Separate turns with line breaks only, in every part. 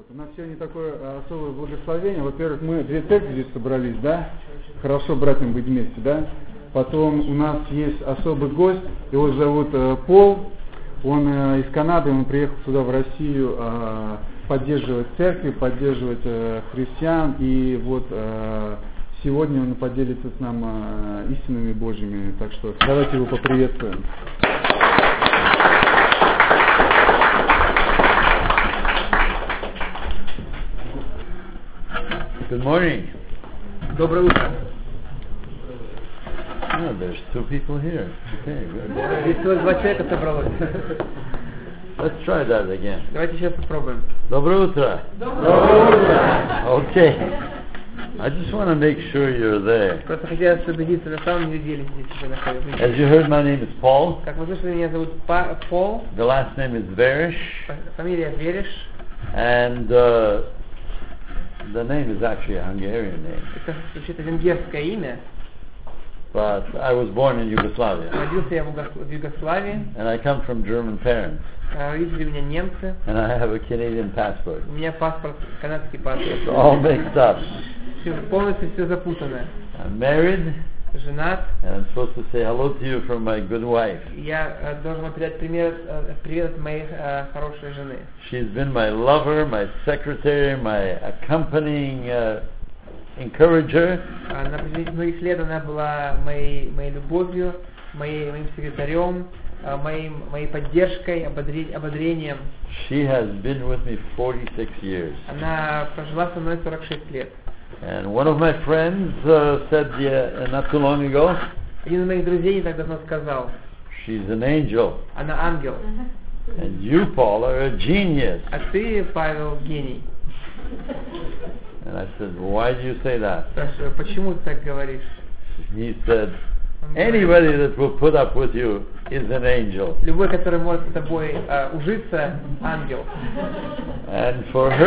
У нас сегодня такое особое благословение. Во-первых, мы две церкви здесь собрались, да? Хорошо братьям быть вместе, да? Потом у нас есть особый гость, его зовут Пол. Он из Канады, он приехал сюда в Россию поддерживать церкви, поддерживать христиан. И вот сегодня он поделится с нами истинами Божьими. Так что давайте его поприветствуем.
Good morning.
Доброе утро.
Oh, there's two people here. Okay, good.
Здесь всего два человека собралось.
Let's try that again.
Давайте сейчас попробуем.
Доброе утро.
Доброе утро.
Okay. I just want to make sure you're there.
Просто хотелось убедиться, на самом деле здесь уже находится.
As you heard, my name is Paul.
Как вы слышали, меня зовут Пол.
The last name is Verish.
Фамилия Вериш.
And the name is actually a Hungarian name.
Это вообще-то венгерское имя.
But I was born in Yugoslavia.
Родился я в Югославии.
And I come from German parents.
Родители у меня немцы.
And I have a Canadian passport.
У меня паспорт, канадский паспорт.
It's all mixed up.
Полностью все запутано.
I'm married.
Женат.
And I'm supposed to say hello to you from my good wife.
Я должен вам передать привет от моей хорошей жены.
She's been my lover, my secretary, my accompanying encourager.
На протяжении многих лет она была моей любовью, моим секретарем, моей поддержкой, ободрением.
She has been with me 46 years.
Она прожила со мной 46 лет.
And one of my friends said not too long ago,
Один из моих друзей не так давно сказал,
she's an angel.
Она ангел.
And you, Paul, are a genius.
А ты, Павел, гений.
And I said, why do you say that?
Спрашиваю, почему ты так говоришь?
He said, anybody that will put up with you is an angel.
Любой, который может с тобой ужиться, ангел.
And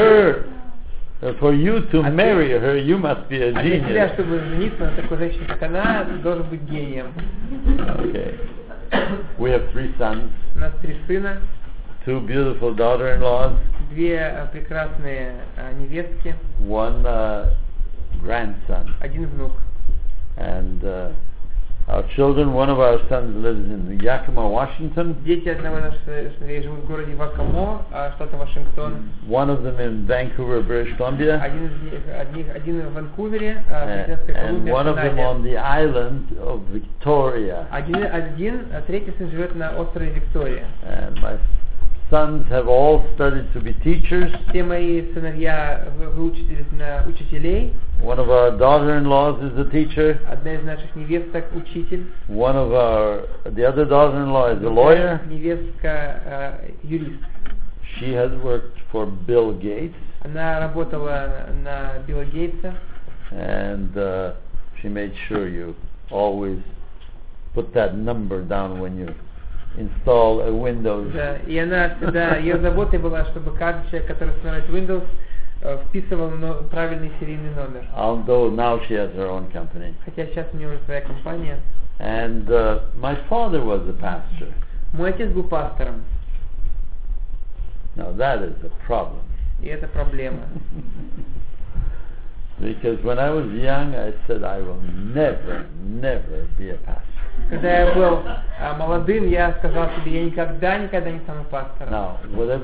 for you to marry her, you must be a
А для тебя,
genius.
чтобы жениться на такой женщине, как она, ты должен быть гением.
Okay. We have 3 sons,
У нас 3 сына,
2 beautiful daughter-in-laws,
2 прекрасные невестки,
1 grandson.
1 внук.
And our children, one of our sons lives in Yakima, Washington.
Дети одного наших сыновей живут в городе Вакамо, штата Вашингтон.
One of them in Vancouver, British Columbia.
Один в Ванкувере, Британская
And
Колумбия,
one of them on the island of Victoria.
Третий сын живет на острове Виктория.
And my sons have all studied to be teachers.
Все мои сыновья выучились на учителей.
One of our daughter-in-laws is a teacher.
Одна из наших невесток учитель.
The other daughter-in-law is a lawyer.
Невестка юрист.
She has worked for Bill Gates.
Она работала на Билла Гейтса.
And she made sure you always put that number down when you install a Windows.
Да, и она всегда, ее заботой была, чтобы каждый человек, который устанавливает Windows, вписывал правильный серийный номер.
Although now she has her own company.
Хотя сейчас у нее уже своя компания.
And my father was a pastor.
Мой отец был пастором.
Now that is a problem.
И это проблема.
Because when I was young, I said I will never be a pastor.
Когда я был молодым, я сказал себе, я никогда не стану пастором.
Now, whatever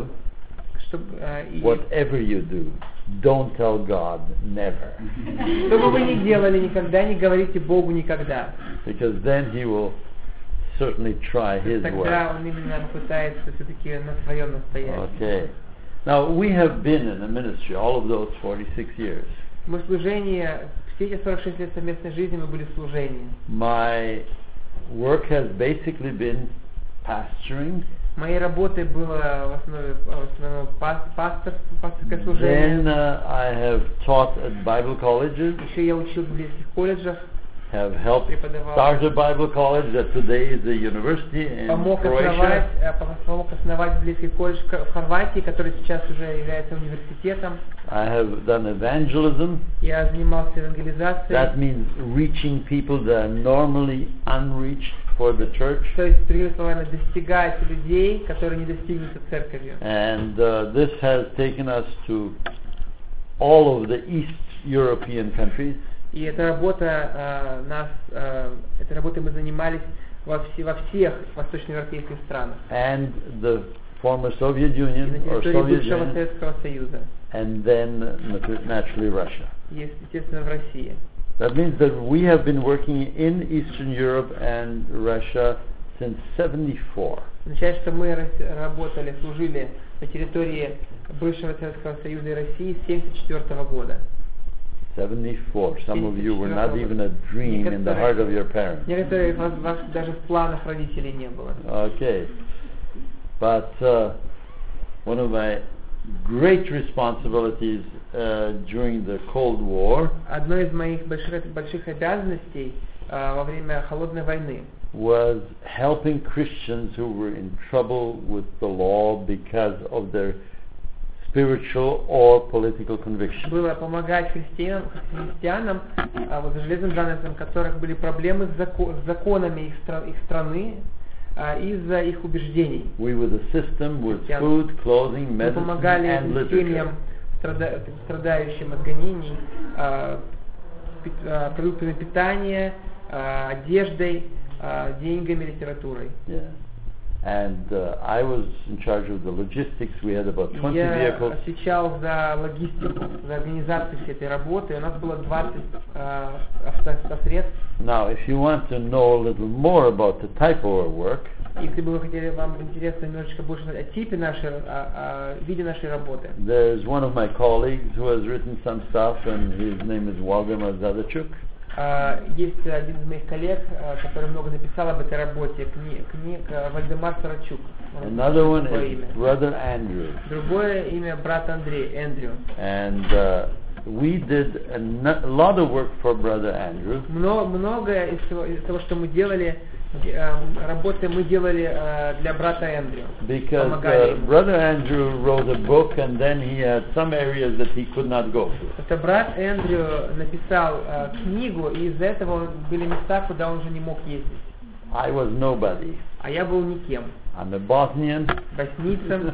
you do, don't tell God never.
Что бы вы ни делали, никогда не говорите Богу никогда.
Because then He will certainly try His way.
Тогда Он именно пытается все-таки на своем настоять.
Okay. Now, we have been in the ministry all of those 46 years.
Мы в служении, все эти 46 лет совместной жизни мы были в служении.
My work has basically been pastoring.
Моей работой было в основном пасторское служение.
Then I have taught at Bible colleges.
Еще я учил в библейских колледжах.
Have helped start a Bible college that today is a university in Croatia.
Помог основать библейский колледж в Хорватии, который сейчас уже является университетом.
I have done evangelism.
Я занимался евангелизацией.
That means reaching people that are normally unreached. for the church.
То есть, другими словами, достигать людей, которые не достигнуты церковью.
And this has taken us to all of the East European countries.
И эта работа этой работой мы занимались во всех восточноевропейских странах.
And the former Soviet
И на
Union or
территории
Soviet
бывшего
Union,
Советского Союза.
and then naturally Russia.
И, естественно, в России.
That means that we have been working in Eastern Europe and Russia since 1974.
Означает, что мы работали, служили на территории бывшего Советского Союза и России с 1974 года.
74. Some of you were not even a dream in the heart of your parents.
Некоторые из вас даже в планах родителей не было.
Okay. But one of my great responsibilities during the Cold War
Одной из моих больших обязанностей во время Холодной войны
was helping Christians who were in trouble with the law because of their spiritual or political conviction.
было помогать христианам вот, железным занавесом, у которых были проблемы с законами их страны из-за их убеждений.
We would assist them with food, clothing,
Мы
medicine,
помогали
and literature.
семьям, страдающим от гонений, продуктами питания, одеждой, деньгами, литературой.
Yeah. And I was in charge of the logistics. We had about 20
Я
vehicles.
отвечал за логистику, за организацию всей этой работы. У нас было 20 автосредств.
Now, if you want to know a little more about the type of our work,
Если бы вы хотели, вам интересно немножечко больше знать о типе нашей, о виде нашей работы.
there's one of my colleagues who has written some stuff, and his name is Waldemar Zadachuk.
Есть один из моих коллег, который много написал об этой работе, книг Вальдемар Сарачук.
Another one
Другое
is
имя.
Brother Andrew.
Другое имя брат Андрей, Эндрю.
And we did a lot of work for Brother Andrew.
Многое из того, что мы делали, работы мы делали для брата Эндрю.
Because
Помогали ему.
Brother Andrew wrote a book, and then he had some areas that he could not go to.
Это брат Эндрю написал книгу, и из-за этого были места, куда он уже не мог ездить.
I was nobody.
А я был никем.
I'm a Bosnian,
Боснийцем,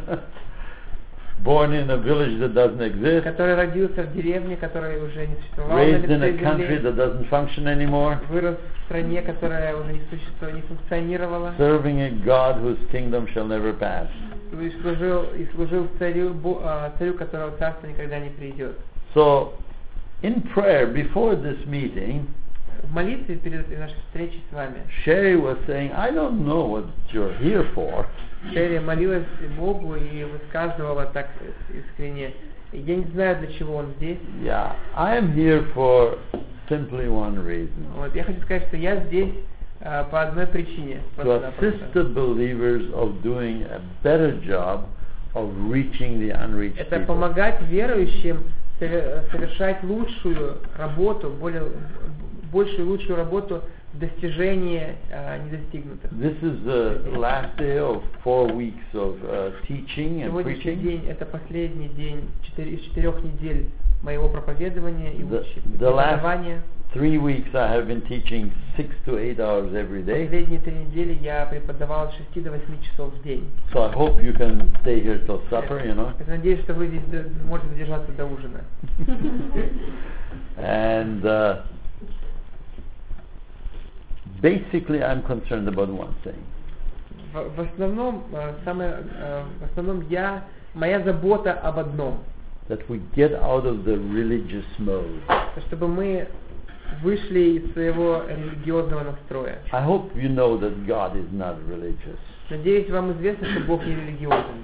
born in a village that doesn't exist,
который родился в деревне, которая уже не существовала на
raised in a
лице
country
земли,
that doesn't function anymore,
вырос в стране, которая уже не функционировала,
serving a God whose kingdom shall never pass.
и служил царю, которого царство никогда не придет.
So, in prayer before this meeting,
В молитве перед нашей встречей с вами
Sherry was saying, I don't know what you're here for.
Шерри молилась Богу и высказывала так искренне: я не знаю, для чего он здесь.
Yeah, I am here for simply one reason.
Вот, я хочу сказать, что я здесь по одной причине.
To assist the believers of doing a better job of reaching the unreached
Это
people.
помогать верующим совершать лучшую работу, лучшую работу в достижении недостигнутых.
This is the last day of 4 weeks of teaching and
Сегодняшний
preaching.
день это последний день из 4 недель моего проповедования и
The
преподавания.
last 3 weeks I have been teaching 6 to 8 hours every day.
Последние 3 недели я преподавал с 6 до 8 часов в день.
So I hope you can stay here till supper, you know.
Я надеюсь, что вы здесь можете задержаться до ужина.
And basically I'm concerned about one thing.
В основном моя забота об одном.
That we get out of the religious mode.
Чтобы мы вышли из своего религиозного настроя.
I hope you know that God is not religious.
Надеюсь, вам известно, что Бог не религиозен.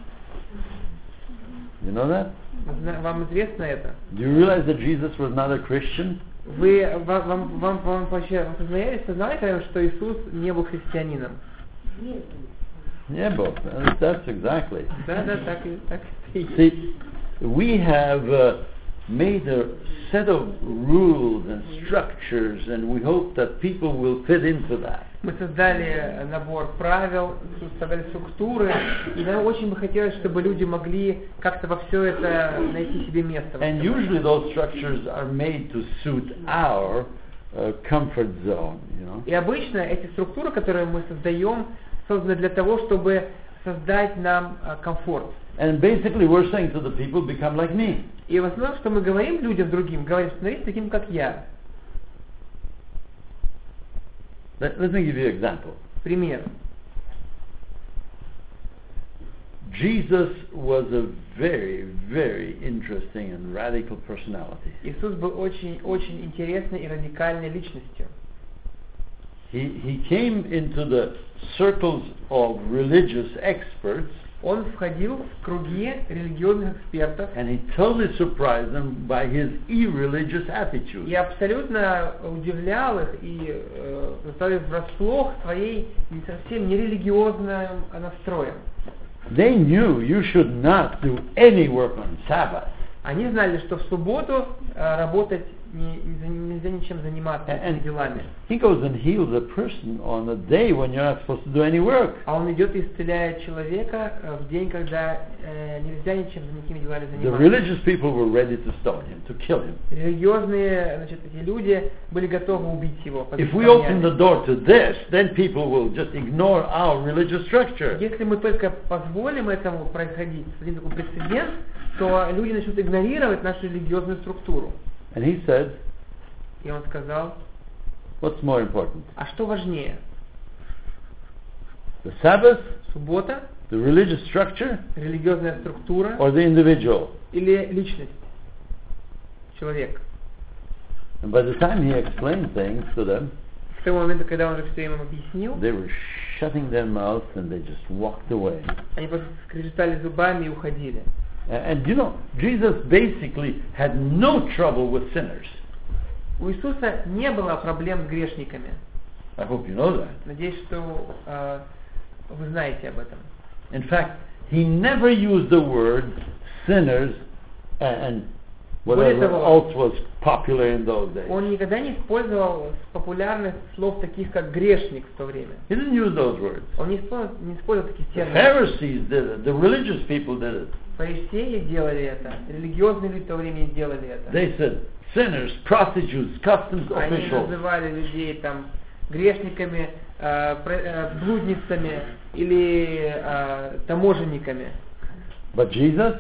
You know that?
Вам известно это?
Do you realize that Jesus was not a Christian?
Вы вообще знаете, что Иисус не был христианином?
Yeah, but that's exactly.
Да, так и есть.
See, we have made a set of rules and structures, and we hope that people will fit into that.
Мы создали набор правил, создали структуры, и нам очень бы хотелось, чтобы люди могли как-то во все это найти себе место.
And usually those structures are made to suit our comfort zone, you know.
И обычно эти структуры, которые мы создаем, созданы для того, чтобы создать нам комфорт.
And basically we're saying to the people, become like me.
И в основном, что мы говорим людям другим, говорим, становись таким, как я.
Let me give you an example.
Пример.
Jesus was a very, very interesting and radical personality.
Иисус был очень интересной и радикальной личностью.
He came into the circles of religious experts,
Он входил в круги религиозных экспертов
and he totally surprised them by his irreligious attitude.
и абсолютно удивлял их и заставил врасплох своей не совсем нерелигиозным настроем.
They knew you should not do any work on Sabbath.
Они знали, что в субботу работать нельзя ничем заниматься этими делами.
He goes and heals a person on a day when you're not supposed to do any work.
А он идет и исцеляет человека в день, когда нельзя ничем никакими делами
The
заниматься.
religious people were ready to stone him, to kill him.
Религиозные, значит, эти люди были готовы убить его.
If we open the door to this, then people will just ignore our religious structure.
Если мы только позволим этому происходить, создадим такой прецедент, то люди начнут игнорировать нашу религиозную структуру.
And he said,
И он сказал,
what's more important?
а что важнее?
The Sabbath,
Суббота,
the religious structure,
религиозная структура
or the individual?
или личность? Человек.
And by the time he explained things to them,
К тому моменту, когда он уже все им объяснил,
they were shutting their mouths and they just walked away.
они просто скрежетали зубами и уходили.
And you know, Jesus basically had no trouble with sinners.
У Иисуса не было проблем с грешниками.
I hope you know that.
Надеюсь, что вы знаете об этом.
In fact, he never used the word sinners and whatever else was popular in those days.
Он никогда не использовал популярных слов таких, как грешник в то время.
He didn't use those words.
Он не использовал таких
The
терминов.
Pharisees did it. The religious people did it.
Фарисеи делали это, религиозные люди в то время делали это.
They said sinners, prostitutes, customs
Они
officials.
называли людей там грешниками, блудницами или таможенниками.
But Jesus,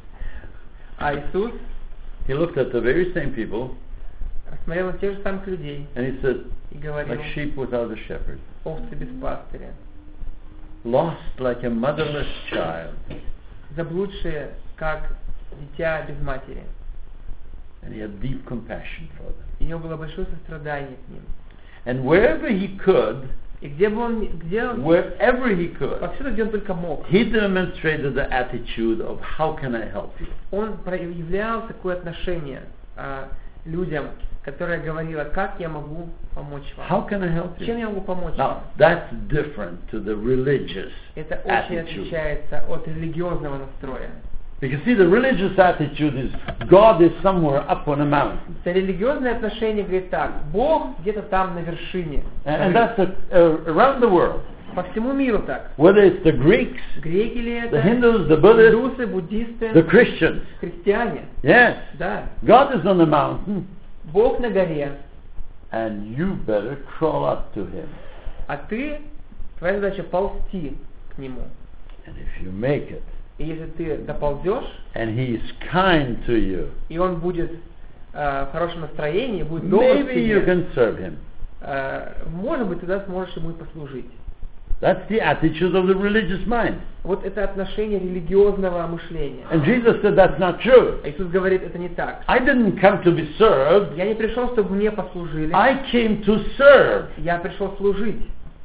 А Иисус
he looked at the very same people
смотрел на тех же самых людей
and he said,
и говорил,
like sheep without a shepherd,
овцы без пастыря,
lost like a motherless child.
заблудшие, как дитя без матери.
And he had deep compassion for them.
И у него было большое сострадание к ним.
And wherever he could,
И где он
wherever he could,
повсюду, где он только мог,
he demonstrated the attitude of how can I help you?
он проявлял такое отношение людям, которое говорило, как я могу помочь вам.
How can I help
Чем
you?
я могу помочь
Now,
вам?
that's different to the religious
Это очень
attitude.
отличается от религиозного настроя.
Because see, the religious attitude is God is somewhere up on a mountain.
Это религиозное отношение говорит так, Бог где-то там на вершине.
And that's around the world.
По всему миру так.
Whether it's the Greeks,
Греки ли
the
это?
Hindus, the Buddhists,
Индусы, буддисты,
the Christians.
христиане.
Yes.
Да.
God is on the mountain,
Бог на горе,
and you better crawl up to Him.
а твоя задача ползти к Нему.
And if you make it,
И если ты доползешь,
and He is kind to you,
и Он будет в хорошем настроении, будет добр к
maybe you
тебе,
can serve Him.
может быть, тогда сможешь Ему и послужить.
That's the attitude of the religious mind.
Вот это отношение религиозного мышления.
And Jesus said that's not true.
А Иисус говорит, это не так.
I didn't come to be served.
Я не пришел, чтобы мне послужили.
I came to serve.
Я пришел служить.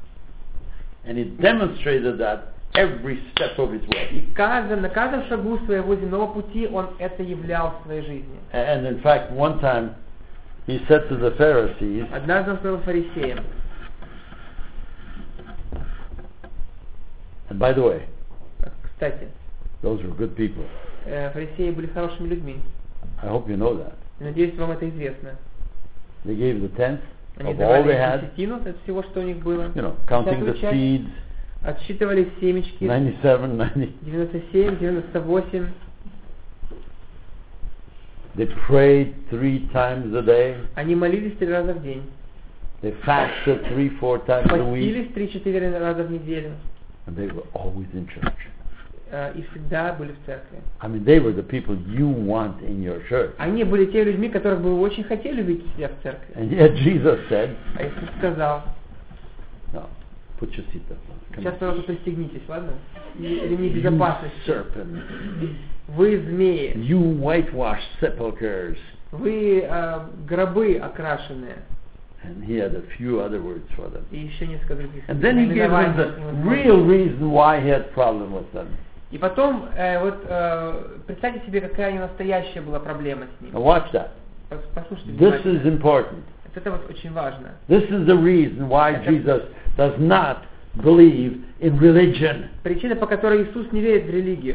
And He demonstrated that every step of His way.
И на каждом шагу своего земного пути Он это являл в своей жизни.
And in fact, one time He said to the Pharisees,
Однажды Он сказал фарисеям.
and by the way,
Кстати,
those were good people.
фарисеи были хорошими людьми.
I hope you know that.
Надеюсь, вам это известно.
They gave the tenth
Они
of all
давали
they had,
десятину от всего, что у них было.
you know, counting the
Десятую часть.
seeds,
Отсчитывали семечки.
97, 90.
97, 98.
They prayed 3 times a day.
Они молились 3 раза в день.
They fasted 3-4 times a week.
Постились 3-4 раза в неделю.
And they were always in church.
И всегда были в церкви.
I mean, they were the people you want in your church.
Они были те людьми, которых бы вы очень хотели увидеть себя в церкви.
And yet Jesus said,
А Иисус сказал,
no, put your seatbelt on. Come
сейчас,
on.
пожалуйста, пристегнитесь, ладно? Ремни
You
безопасности.
serpent.
Вы змеи.
You whitewashed sepulchres.
Вы гробы окрашенные.
And he had a few other words for them.
И еще несколько других.
And then he gave them the real reason why he had problem with them.
И потом, представьте себе, какая настоящая была проблема с ним.
Now watch that.
Послушайте
This
внимательно.
is important.
Это вот очень важно.
This is the reason why Jesus does not believe in religion.
Причина, по которой Иисус не верит в религию.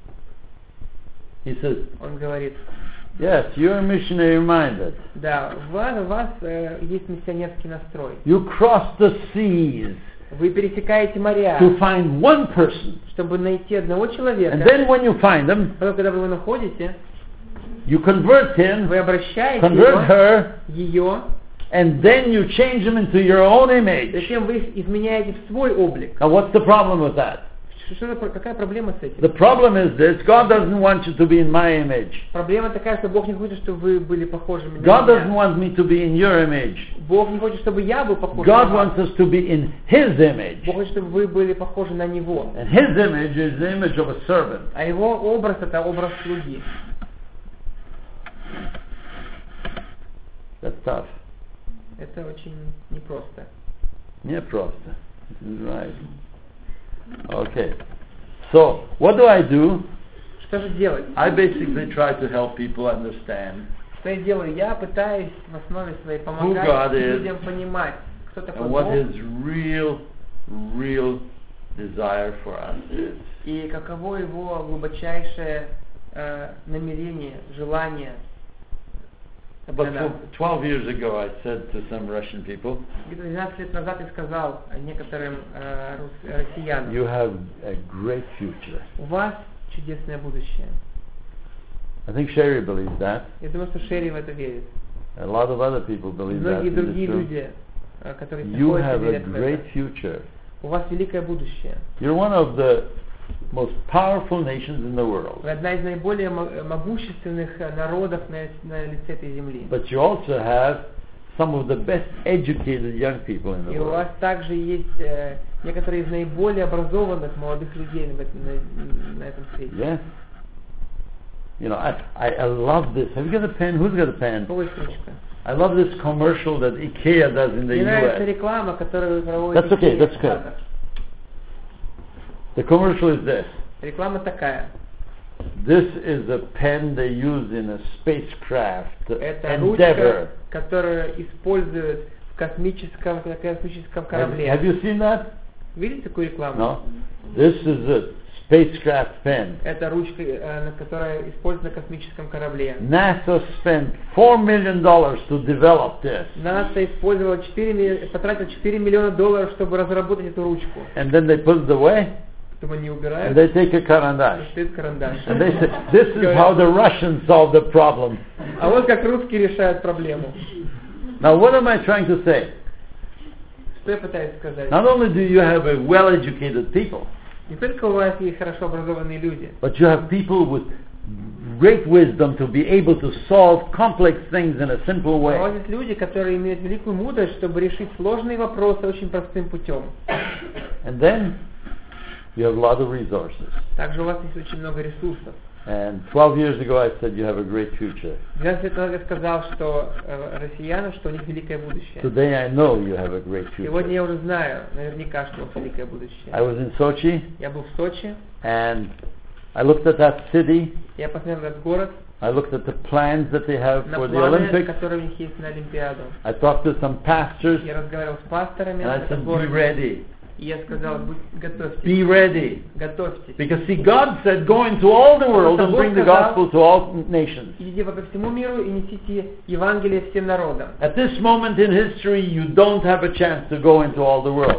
He says,
Он говорит,
yes, you're missionary minded.
да, у вас есть миссионерский настрой.
You cross the seas
Вы пересекаете моря,
to find one person.
чтобы найти одного человека.
And then when you find him,
Потом, когда вы его находите,
you convert him,
вы обращаете
convert her,
ее,
and then you change him into your own image.
затем вы их изменяете в свой облик.
Now what's the problem with that?
Какая проблема с этим?
The problem is this, God doesn't want you to be in my image.
Проблема такая, что Бог не хочет, чтобы вы были похожими на
God doesn't
меня.
want me to be in your image.
Бог не хочет, чтобы я был похож
God
на вас.
wants us to be in His image.
Бог хочет, чтобы вы были похожи на Него.
And His image is the image of a servant.
А Его образ — это образ слуги.
That's tough.
Это очень непросто.
Не просто. Right. Okay. So, what do I do?
Что же делать?
I basically try to help people understand
Что я делаю? Я пытаюсь в основе своей
God
помогать
is
людям понимать, кто такой
and what
Бог
His real desire for us is.
и каково Его глубочайшее намерение, желание для нас.
But 12 years ago I said to some Russian people,
Где-то 12 лет назад я сказал некоторым россиянам,
you have a great future.
у вас чудесное будущее.
I think Sherry believes that.
Я думаю, что Шерри в это верит.
A lot of other people believe that.
Многие
in
другие
this room.
люди, которые
You
находятся,
have a
верят в
great
это.
future.
У вас великое будущее.
You're one of the most powerful nations in the world.
Вы одна из наиболее могущественных народов на лице этой земли.
But you also have some of the best educated young people in the
И у
world.
вас также есть некоторые из наиболее образованных молодых людей на этом свете.
Yeah. You know, I love this. Have you got a pen? Who's got a pen?
У кого есть ручка?
I love this commercial that IKEA does in the
Мне нравится
US.
реклама, которую вы проводите.
That's okay,
в
that's okay.
Штатах.
The commercial is this.
Реклама такая.
This is a pen they use in a spacecraft,
Это
Endeavour.
ручка, которую используют в космическом корабле.
Have you seen that?
Видите такую рекламу?
No. This is a spacecraft pen.
Это ручка, которая используется на космическом корабле.
NASA spent $4 million to develop this.
НАСА потратил $4 миллиона, чтобы разработать эту ручку.
And then they put it away,
Потом они
and
убирают,
they take a карандаш.
стоит карандаш.
And they say, this is how the Russians solve the problem.
А вот как русские решают проблему.
Now what am I trying to say?
Что я пытаюсь сказать?
Not only do you have a well-educated people,
Не только у вас есть хорошо образованные люди,
but you have people with great wisdom to be able to solve complex things in a simple
а у вас
way.
есть люди, которые имеют великую мудрость, чтобы решить сложные вопросы очень простым путем.
And then you have a lot of resources.
Также у вас есть очень много ресурсов.
And 12 years ago I said you have a great future.
12 лет назад я сказал, что россиянам, что у них великое будущее.
Today I know you have a great
Сегодня
future.
я уже знаю, наверняка, что у вас великое
I
будущее.
was in Sochi
Я был в Сочи,
and I looked at that city.
я посмотрел на этот город,
I looked at the plans that they have
на
for the
планы,
Olympics.
которые у них есть на Олимпиаду.
I talked to some pastors
Я разговаривал с пасторами
and I
в этом
said, be
городе,
ready.
и я сказал, готовьтесь,
Be ready.
готовьтесь.
Because see, God said, go into all the world and bring the gospel to all nations.
Идите по всему миру и несите Евангелие всем народам.
At this moment in history, you don't have a chance to go into all the world.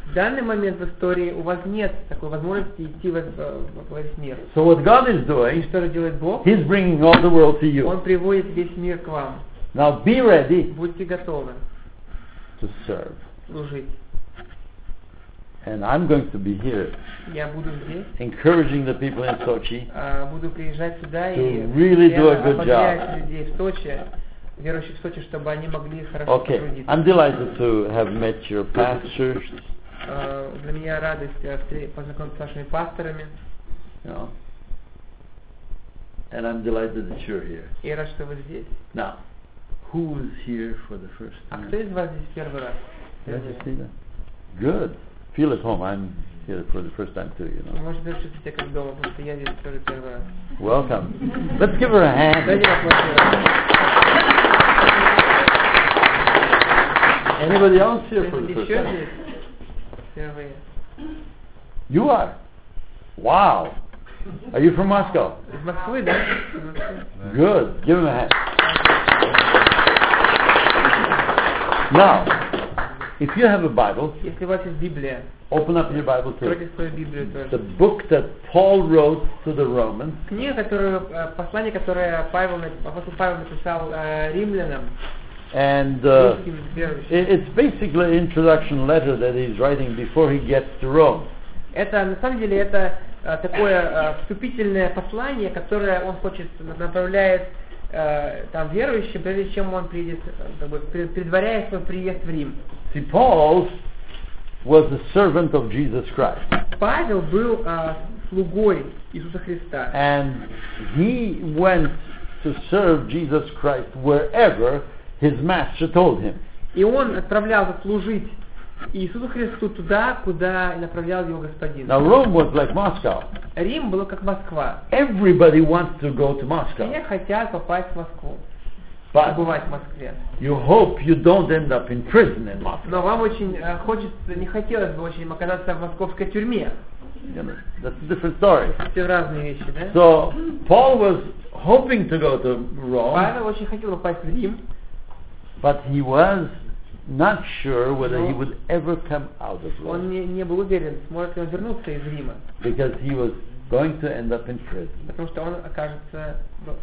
В данный момент в истории у вас нет такой возможности идти в весь мир.
So what God is
И
doing,
что же делает Бог?
He's bringing all the world to you.
Он приводит весь мир к вам.
Now be ready
Будьте готовы
to serve.
служить.
And I'm going to be here
Я буду здесь,
encouraging the people in Sochi
буду приезжать сюда
To
и
really do a good
ободрять людей в Сочи, верующих в Сочи, чтобы они могли хорошо
Okay,
потрудиться.
I'm delighted to have met your pastors,
Для меня радость познакомиться с вашими пасторами.
you know, and I'm delighted that you're here.
И рад, что вы здесь.
Now, who is here for the first
А
time?
кто из вас здесь первый раз?
Yes, you see that? Good. Feel at home. I'm here for the first time too, you
Вы
know.
можете чувствовать себя как дома, потому что я здесь тоже первый раз.
Welcome. Let's give her a hand.
Дайте аплодисменты.
Anybody else here for the
Кто-нибудь
first
еще
time?
здесь? Впервые.
You are. Wow. Are you from Moscow?
Из Москвы, да? Из Москвы.
Good. Give him a hand. Now, if you have a Bible,
Если у вас есть Библия,
open up your Bible to
откройте свою Библию
the
тоже.
book that Paul wrote to the Romans.
Книга, послание, которое апостол Павел написал римлянам,
And
русским верующим.
it's basically an introduction letter that he's writing before he gets to Rome.
Это, на самом деле, это такое вступительное послание, которое он направляет там верующим, прежде чем он приедет, как бы, предваряя свой приезд в Рим.
See, Paul was a servant of Jesus Christ.
Павел был слугой Иисуса Христа.
And he went to serve Jesus Christ wherever his master told him.
И он отправлялся служить Иисусу Христу туда, куда направлял его Господин.
Now Rome was like Moscow.
Рим был как Москва.
Everybody wants to go to Moscow.
Все хотят попасть в Москву,
But
побывать в Москве.
you hope you don't end up in prison in Moscow.
Но вам очень не хотелось бы очень оказаться в московской тюрьме.
You know, that's a different story.
Все разные вещи, да?
So Paul was hoping to go to Rome,
Павел очень хотел попасть в Рим,
but he was not sure whether he would ever come out of
он
Rome
не был уверен, сможет ли он вернуться из Рима,
because he was going to end up in prison.
потому что он окажется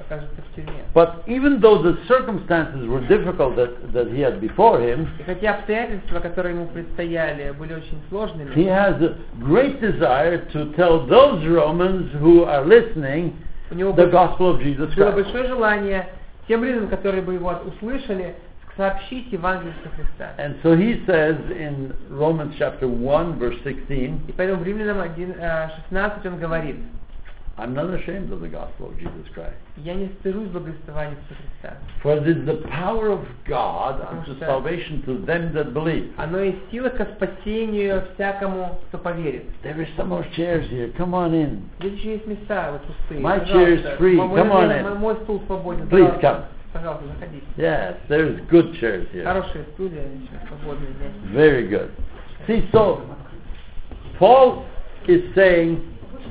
в тюрьме.
But even though the circumstances were difficult that he had before him,
И хотя обстоятельства, которые ему предстояли, были очень
he
сложными,
has a great desire to tell those Romans who are listening
у него
the gospel of Jesus
было
Christ.
большое желание тем римлянам, которые бы его услышали, сообщить Евангелие Иисуса Христа.
And so he says in Romans chapter 1 verse 16,
И поэтому в Римлянам 1:16 он говорит:
I'm not ashamed of the gospel of Jesus Christ.
«Я не стыжусь благовествования Иисуса Христа».
For it is the power of God unto salvation to them that believe.
Оно есть сила ко спасению всякому, кто поверит.
There is some more chairs here. Come on in.
Здесь еще есть места вот пустые.
My chair is
Пожалуйста.
free.
Мой-
Come on
мой-
in.
Мой стул свободен.
Please
Пожалуйста.
come.
Пожалуйста, заходите.
Yes, there's good chairs here.
Хорошие стулья, еще свободные. Да.
Very good. See, so Paul is saying,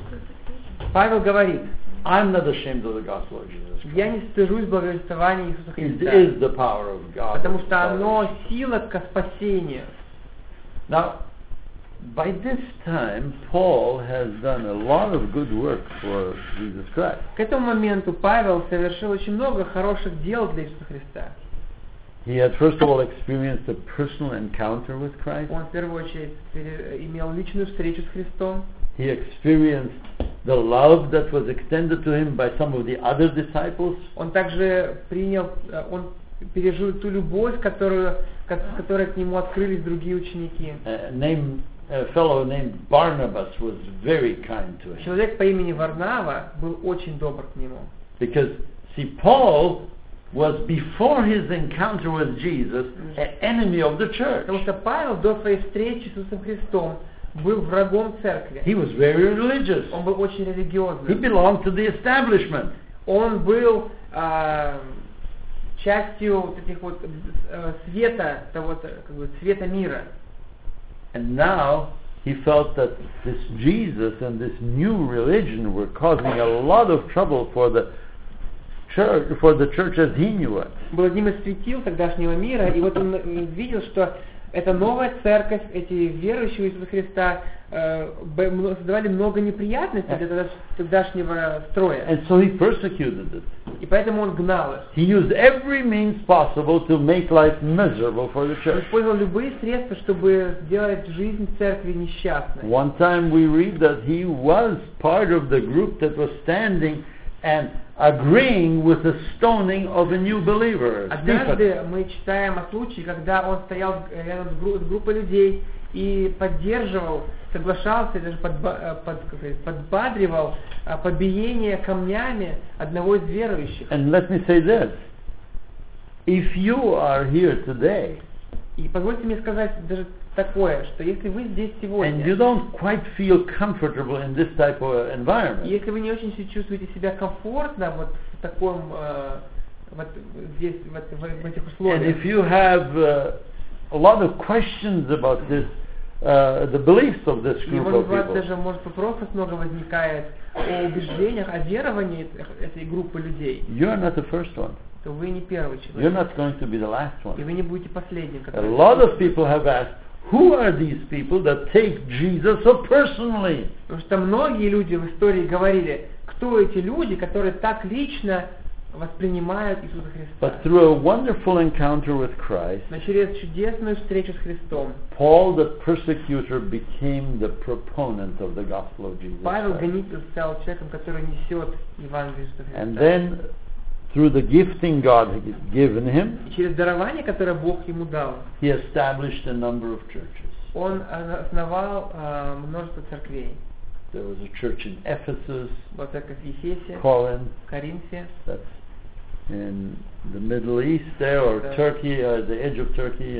Павел говорит:
I'm not ashamed of the gospel of Jesus Christ.
«Я не стыжусь благовествования Иисуса
It
Христа».
is the power of God.
Потому что оно сила ко спасению.
Now, by this time, Paul has done a lot of good work for Jesus Christ.
К этому моменту Павел совершил очень много хороших дел для Иисуса Христа.
He had first of all experienced a personal encounter with Christ.
Он в первую очередь имел личную встречу с Христом.
He experienced the love that was extended to him by some of the other disciples.
Он также он пережил ту любовь, которой к нему открылись другие ученики.
A fellow named Barnabas was very kind to him.
Человек по имени Варнава был очень добр к нему.
Because, see, Paul was, before his encounter with Jesus, an enemy of the church.
Потому что Павел до своей встречи с Иисусом Христом был врагом церкви.
He was very religious.
Он был очень
He
религиозный.
belonged to the establishment.
Он был частью вот этих вот света, цвета мира.
And now he felt that this Jesus and this new religion were causing a lot of trouble for the church as he knew it.
Был одним из светил тогдашнего мира, и вот он видел, что эта новая церковь, эти верующие в Иисуса Христа создавали много неприятностей для тогдашнего строя.
And so he persecuted it.
И поэтому он гнал их.
He used every means possible to make life miserable for the
Он
church.
использовал любые средства, чтобы сделать жизнь церкви несчастной.
One time we read that he was part of the group that was standing and agreeing with the stoning of a new believer.
Однажды мы читаем о случае, когда он стоял рядом с группой людей и поддерживал, соглашался, даже подбадривал побиение камнями одного из верующих.
And let me say this, if you are here today
И позвольте мне сказать даже такое, что если вы здесь
and
сегодня,
you don't quite feel comfortable in this type of environment,
если вы не очень чувствуете себя комфортно вот в таком, вот здесь, в этих
and
условиях,
if you have a lot of questions about this, the beliefs of this
и
group
у
of
вас
people,
даже, может, вопросов много возникает о убеждениях, о веровании этой группы людей,
you're not the first one.
то вы не первый
You're
человек.
not going to be the last
И
one.
вы не будете последним.
A lot of people have asked, who are these people that take Jesus so personally?
Потому что многие люди в истории говорили, кто эти люди, которые так лично воспринимают Иисуса Христа.
But through a wonderful encounter with Christ,
Но через чудесную встречу с Христом
Paul the persecutor became the proponent of the gospel of Jesus
Павел
Christ.
гонитель стал человеком, который несет Евангелие Иисуса
And
Христа.
then, through the gifting God had given him,
И через дарование, которое Бог ему дал,
he established a number of churches.
он основал множество церквей.
There was a church in Ephesus,
Была церковь в Ефесе,
Corinth,
Коринфе,
that's in the Middle East there, or Turkey, the edge of Turkey,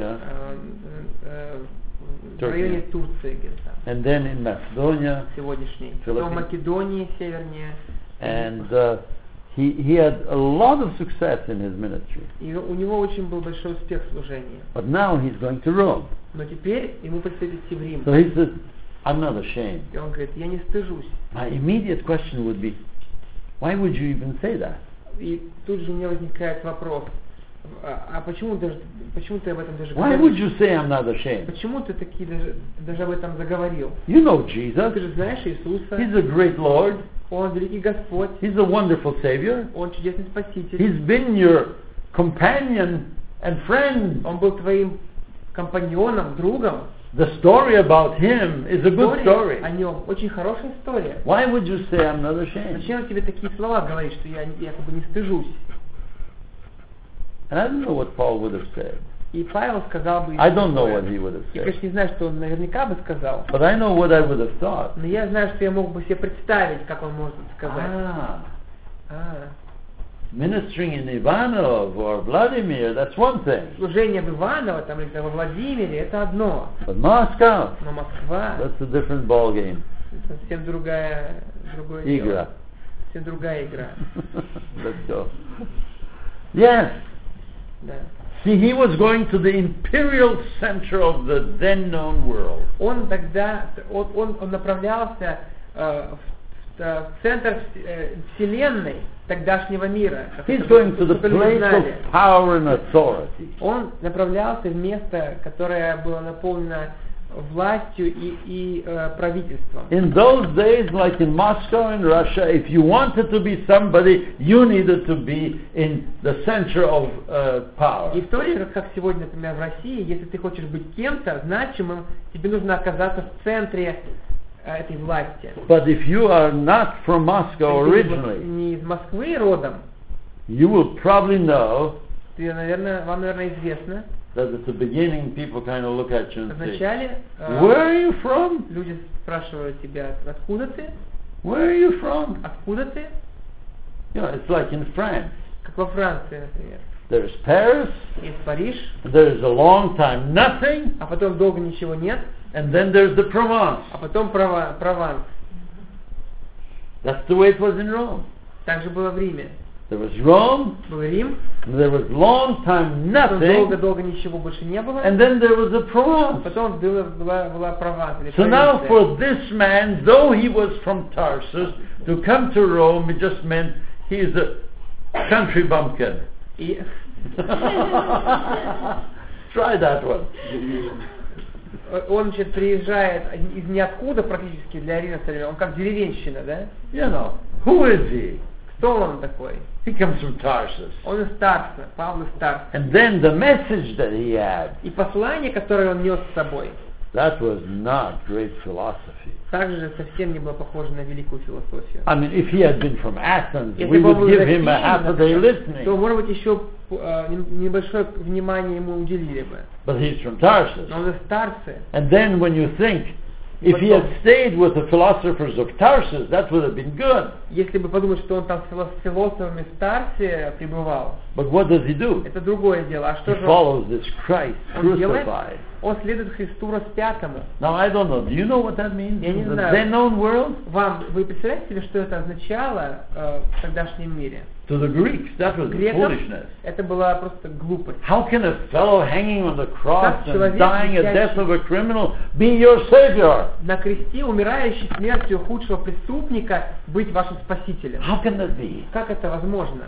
в районе Турции где-то там,
and then in Macedonia,
сегодняшней.
Philippines.
В Македонии севернее.
and he had a lot of success in his ministry.
И у него очень был большой успех в служении.
But now he's going to Rome.
Но теперь ему предстоит идти в Рим.
So he says, I'm not ashamed.
И он говорит, я не стыжусь.
My immediate question would be, why would you even say that?
И тут же у меня возникает вопрос, а почему ты об этом даже
Why would
говоришь?
you say I'm not ashamed?
Почему ты даже об этом заговорил?
You know
Ты
Jesus.
же знаешь Иисуса,
He's a great Lord.
Он великий Господь,
He's a wonderful Savior.
Он чудесный Спаситель,
He's been your companion and friend.
Он был твоим компаньоном, другом.
The story about him is a good
История о
story.
нем очень хорошая история.
Why would you say I'm not ashamed?
Зачем тебе такие слова говорить, что я якобы не стыжусь?
And I don't know what Paul would have said.
И Павел сказал бы...
I don't know
такое.
what he would have
Я,
said.
конечно, не знаю, что он наверняка бы сказал,
But I know what I would have thought.
но я знаю, что я мог бы себе представить, как он может сказать.
Ministering in Ivanov or Vladimir, that's one thing.
Служение в Иваново там, или во Владимире, это одно.
But Moscow,
Но Москва,
that's a different ball game.
это совсем другое дело.
Игра.
Совсем другая игра.
Let's go. Yes.
Да.
See, he was going to the imperial center of the then known world.
Он тогда, он направлялся в центр вселенной тогдашнего мира. как
He's
это
going to the
только люди
place
знали.
of power and authority.
Он направлялся в место, которое было наполнено властью и правительством.
In those days, like in Moscow and Russia, if you wanted to be somebody, you needed to be in the center of power.
И в то время, как сегодня, например, в России, если ты хочешь быть кем-то значимым, тебе нужно оказаться в центре этой власти.
But if you are not from Moscow
Если ты
originally,
не из Москвы родом,
you will probably know
вам, наверное, известно,
that at the beginning people kind of look at you and say,
вначале
where are you from?
люди спрашивают тебя, откуда ты?
Where are you from?
Откуда ты?
You know, it's like in France.
Как во Франции, например.
There's Paris,
Есть Париж,
there's a long time nothing,
а потом долго ничего нет,
and then there's the Provence.
а потом Прованс.
That's the way it was in Rome.
Так же было в Риме.
There was Rome,
Был Рим,
and there was long time
потом
nothing,
долго-долго ничего больше не было,
and then there was a Provence.
потом была Прованс. Или
So now
провинция.
for this man, though he was from Tarsus, to come to Rome, it just meant he's a country bumpkin.
И
try that one.
Он, значит, приезжает из ниоткуда практически для Арина Царева. Он как деревенщина, да?
You know, who is he?
Кто он такой?
He comes from Tarsus.
Он из Тарса, Павел из Тарса.
And then the message that he had,
И послание, которое он нес с собой,
that was not great philosophy.
также совсем не было похоже на великую философию.
I mean, if he had been from Athens,
Если
we
бы он
would
был из
give him a
Афин,
half a day
то,
listening.
может быть, еще небольшое внимание ему уделили бы.
But he's from Tarsus.
Но он из Тарсы.
And then when you think, if he had stayed with the philosophers of Tarsus, that would have been good.
Если бы подумать, что он там с философами в Тарсе пребывал,
But what does he do?
это другое дело. А что
He
же
follows this Christ
он делает?
crucified.
Он следует Христу распятому.
Now I don't know. Do you know what that means
Я не
in the
знаю.
then known world?
Вы представляете себе, что это означало в тогдашнем мире?
To the Greeks, that was
Грекам
foolishness.
это была просто глупость.
How can a fellow hanging on the cross
Как
and
человек,
dying a
висящий
death of a criminal be your savior?
На кресте, умирающий смертью худшего преступника, быть вашим спасителем?
How can that be?
Как это возможно?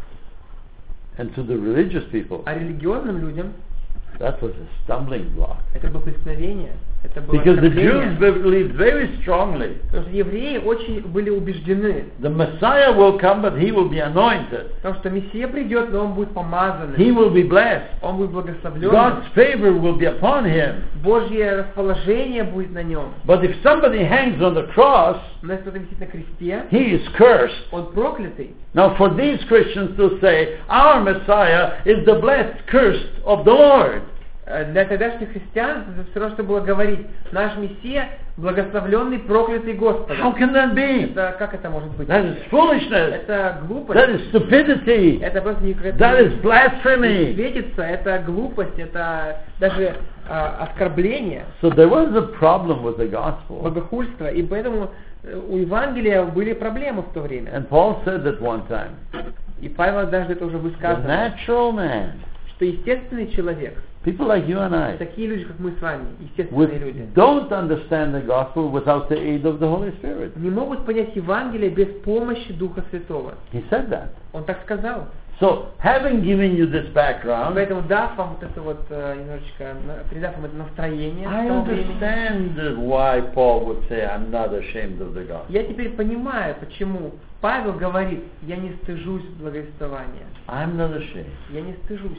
And to the religious people,
А религиозным людям
that was a stumbling block.
это было преткновение, это было
Because the
оскорбление.
Jews believed very strongly
Потому что евреи очень были убеждены,
the Messiah will come, but he will be anointed.
потому что Мессия придет, но он будет помазанным,
He will be blessed.
он будет благословленным,
God's favor will be upon him.
Божье расположение будет на нем.
But if somebody hangs on the cross,
Но если кто-то висит на кресте,
he is cursed.
он проклятый.
Now for these Christians to say, our Messiah is the blessed, cursed of the Lord.
Для тогдашних христиан это все равно, что было говорить, наш Мессия благословленный, проклятый Господом.
How can that be?
Это, как это может быть?
That is foolishness.
Это глупость.
That is stupidity.
Это просто не
That is blasphemy.
светится, это глупость, это даже оскорбление,
So there was a problem with the gospel.
богохульство. И поэтому у Евангелия были проблемы в то время.
And Paul said that one time.
И Павел даже это уже
The
высказывал,
natural man,
что естественный человек,
people like you and I,
такие люди, как мы с вами, естественные люди,
don't understand the gospel without the aid of the Holy Spirit.
не могут понять Евангелие без помощи Духа Святого.
He said that.
Он так сказал.
So, having given you this background,
Поэтому, дав вам вот это вот немножечко, придав вам это настроение
I
того времени,
understand why Paul would say, I'm not ashamed of the gospel.
я теперь понимаю, почему Павел говорит, я не стыжусь благовествования.
I'm not ashamed.
Я не стыжусь.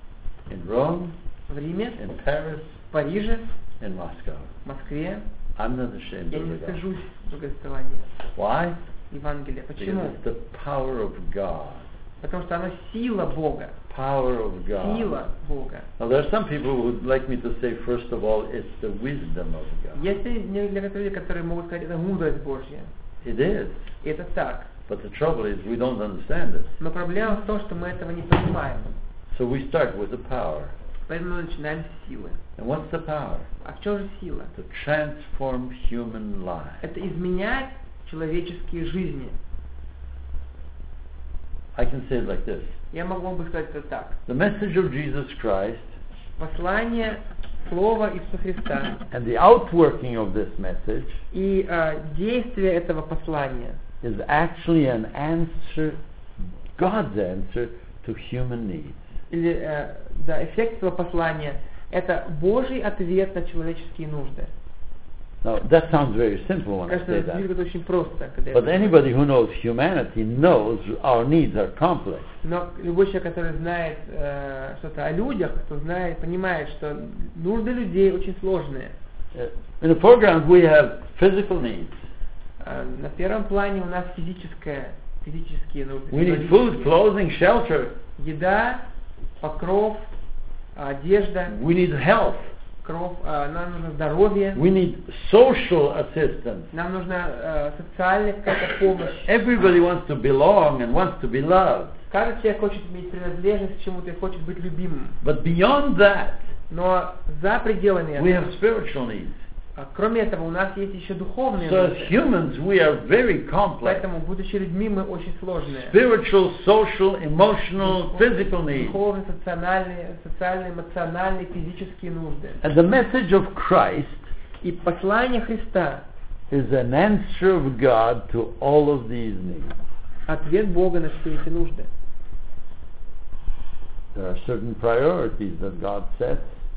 In Rome,
В Риме,
in Paris,
в Париже,
in Moscow.
в Москве
I'm not ashamed
я
of
не
the gospel.
стыжусь благовествования
Why?
Евангелия.
Because
Почему?
it's the power of God.
Потому что оно сила Бога.
Power of God.
Сила Бога.
Now there are some people who would like me to say, first of all, it's the wisdom of God.
Есть некоторые люди, которые могут сказать, это мудрость Божья.
It is.
И это так.
But the trouble is we don't understand it.
Но проблема в том, что мы этого не понимаем.
So we start with the power.
Поэтому мы начинаем с силы.
And what's the power?
А в чем же сила?
To transform human lives.
Это изменять человеческие жизни.
I can say it like this.
Я мог бы сказать это так.
The message of Jesus Christ
Послание Слова Иисуса Христа
and the outworking of this message
и действие этого послания
is actually an answer, God's answer to human needs.
или эффект этого послания это Божий ответ на человеческие нужды.
Now that sounds very simple when I
Кажется,
say
это
that.
звучит очень просто, когда я
But
это говорю.
anybody who knows humanity knows our needs are complex.
Но любой человек, который знает что-то о людях, кто знает, понимает, что нужды людей очень сложные.
In the foreground we have physical needs.
На первом плане у нас физические нужды.
We need food, clothing, shelter.
Еда, покров, одежда,
We need health.
нам нужно здоровье,
We need social assistance.
нам нужна социальная какая-то помощь.
Everybody wants to belong and wants to be loved.
Каждый человек хочет иметь принадлежность к чему-то и хочет быть любимым.
But beyond that,
Но за пределами
we
этого,
have spiritual needs.
кроме этого, у нас есть еще духовные
So as
нужды.
humans, we are very complex.
Поэтому, будучи людьми, мы очень сложные.
Spiritual, social, emotional, physical needs.
Духовные, социальные, эмоциональные, физические нужды.
And the message of Christ
И послание Христа
is an answer of God to all of these needs.
— ответ Бога на все эти нужды.
There are certain priorities that God sets.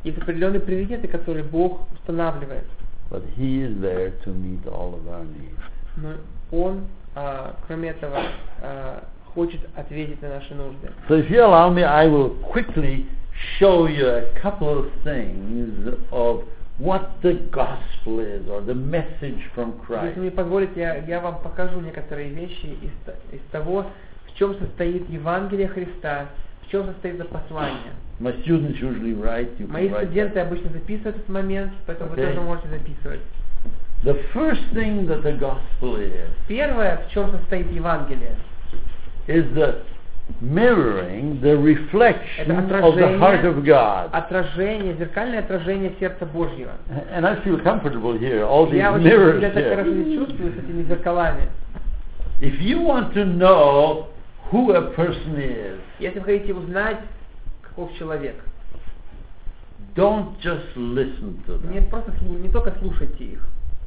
Есть определенные приоритеты, которые Бог устанавливает.
But He is there to meet all of our needs.
Но Он, кроме этого, хочет ответить на наши нужды.
So if you allow me, I will quickly show you a couple of things of what the gospel is, or the message from Christ.
Если мне позволите, я вам покажу некоторые вещи из того, в чем состоит Евангелие Христа, в чем состоит это послание.
My students usually write. You
Мои
can write
студенты
that.
обычно записывают этот момент, поэтому
Okay.
вы тоже можете записывать.
The first thing that the gospel is
Первое, в чем состоит Евангелие,
the mirroring, the reflection
это
of the heart of God.
отражение, зеркальное отражение сердца Божьего.
And I feel comfortable here, all these
Я очень
mirrors
себя так
here.
хорошо чувствую с этими зеркалами.
If you want to know who a person is,
Если вы хотите узнать, каков человек,
don't just listen to
не
them.
просто не только слушайте их,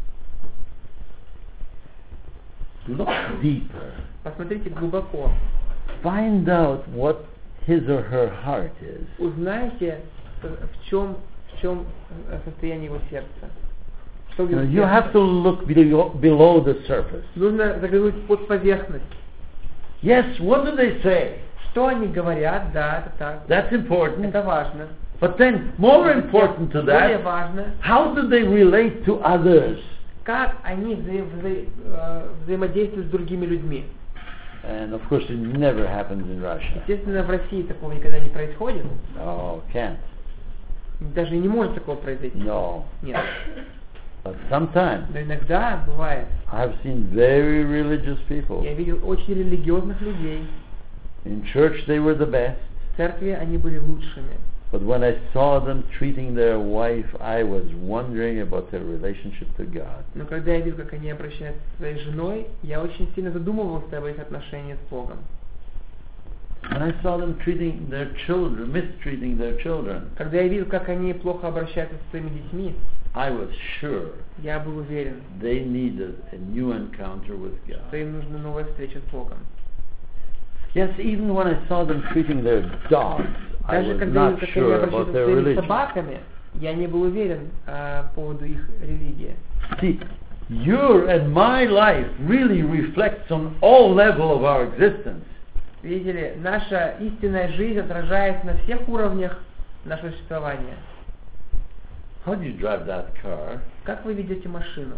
Look deeper.
посмотрите глубоко,
Find out what his or her heart is.
узнайте, в чем состояние его сердца. Что в
You
его
know, you
сердце.
have to look below the surface.
Нужно заглянуть под поверхность.
Yes, what do they say?
Что они говорят, да, это так.
That's important.
Это важно.
But then, more important to
Более
that,
важно,
how do they relate to others?
как они взаимодействуют с другими людьми.
And of course, it never happens in Russia.
Естественно, в России такого никогда не происходит.
No, can't.
Даже не может такого произойти.
No.
Нет.
But sometimes,
Но иногда бывает.
I've seen very religious people.
Я видел очень религиозных людей.
In church, they were the best.
В церкви они были лучшими.
But when I saw them treating their wife, I was wondering about their relationship to God.
Но когда я видел, как они обращаются со своей женой, я очень сильно задумывался об их отношениях с Богом.
When I saw them treating their children, mistreating their children,
Когда я видел, как они плохо обращаются со своими детьми,
I was sure
я был уверен,
they needed a new encounter with
что
God.
им нужна новая встреча с Богом.
Yes, even when I saw them treating their dogs, I
Даже
was
когда я
not
видел, как они
sure
обращаются
about
со
their
своими
religion.
собаками, я не был уверен по поводу их религии.
See, your and my life really reflects on all level of our existence.
Видите ли, наша истинная жизнь отражается на всех уровнях нашего существования.
How do you drive that car?
Как вы ведете машину?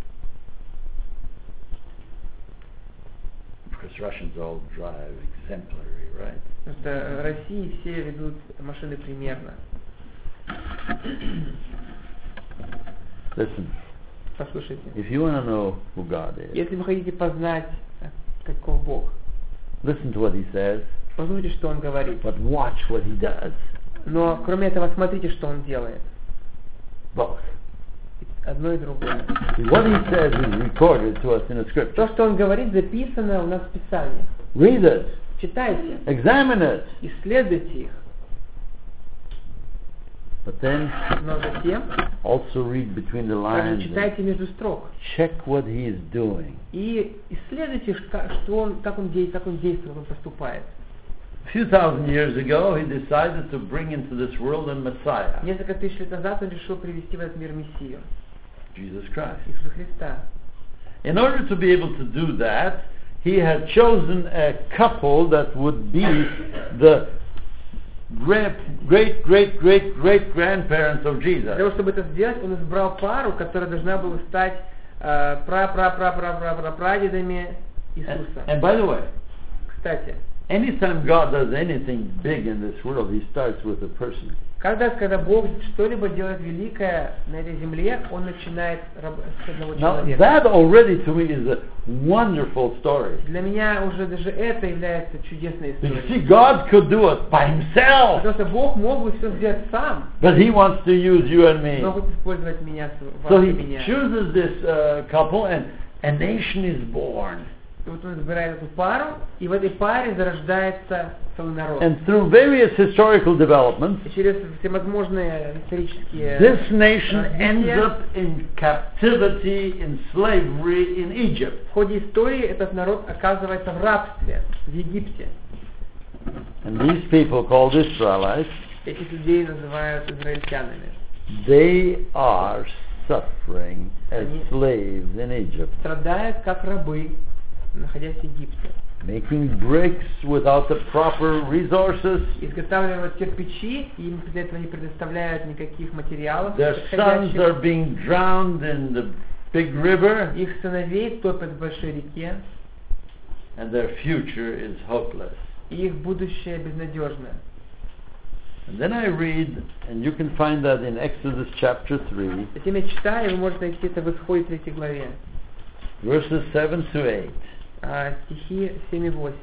Because Russians all drive exemplary, right?
Потому что в России все ведут машины примерно.
Listen,
Послушайте.
if you want to know who God is,
Если вы хотите познать, каков Бог,
listen to what He says,
послушайте, что Он говорит.
but watch what He does.
Но кроме этого, смотрите, что Он делает.
Both.
Одно и другое.
See, what He says is recorded to us in the
То,
Scripture.
что Он говорит, записано у нас в Писании.
Read it,
Читайте,
examine it,
исследуйте их.
but then
Но затем
also read between the
также
lines and
читайте между строк.
check what He is doing.
И исследуйте, что он, как он действует, как он поступает.
A few thousand years ago, He decided to bring into this world a Messiah,
Несколько тысяч лет назад он решил привести в этот мир Мессию,
Jesus Christ.
Иисуса Христа.
In order to be able to do that, He had chosen a couple that would be the great-great-great-great-grandparents of
Для
Jesus.
того, чтобы это сделать, он избрал пару, которая должна была стать прадедами Иисуса.
And by the way,
Кстати,
anytime God does anything big in this world, He starts with a person.
когда Бог что-либо делает великое на этой земле, он начинает с одного
Now,
человека.
that already to me is a wonderful story.
Для меня уже даже это является чудесной
You
историей.
see, God could do it by Himself,
Потому что Бог мог бы все сделать сам,
but He wants to use you and me.
но хочет использовать меня, вас
So
и
He
меня.
chooses this couple, and a nation is born.
И вот он избирает эту пару, и в этой паре зарождается целый народ.
And through various historical developments,
И через всевозможные исторические
this nation
развития
ends up in captivity, in slavery in Egypt.
в ходе истории этот народ оказывается в рабстве в Египте.
And these people called Israelites,
Этих людей называют израильтянами.
They are suffering as slaves in Egypt,
Страдают как рабы, находясь в Египте.
making bricks without the proper resources.
Изготавливают кирпичи, и им для этого не предоставляют никаких материалов
Their sons
подходящих.
are being drowned in the big river,
Их сыновей топят в большой реке,
and their future is hopeless.
и их будущее безнадежно.
And then I read, and you can find that in Exodus chapter 3,
Затем я читаю, и вы можете найти это в Исходе 3 главе,
verses 7 to 8.
Стихи 7 и 8.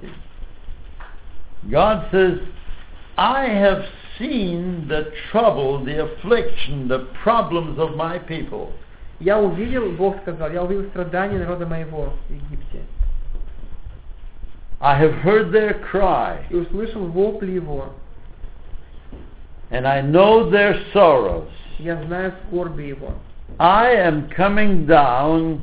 God says, I have seen the trouble, the affliction, the problems of my people.
Я увидел, Бог сказал, я увидел страдания народа моего в Египте.
I have heard their cry,
И услышал вопли его.
and I know their sorrows.
Я знаю скорби его.
I am coming down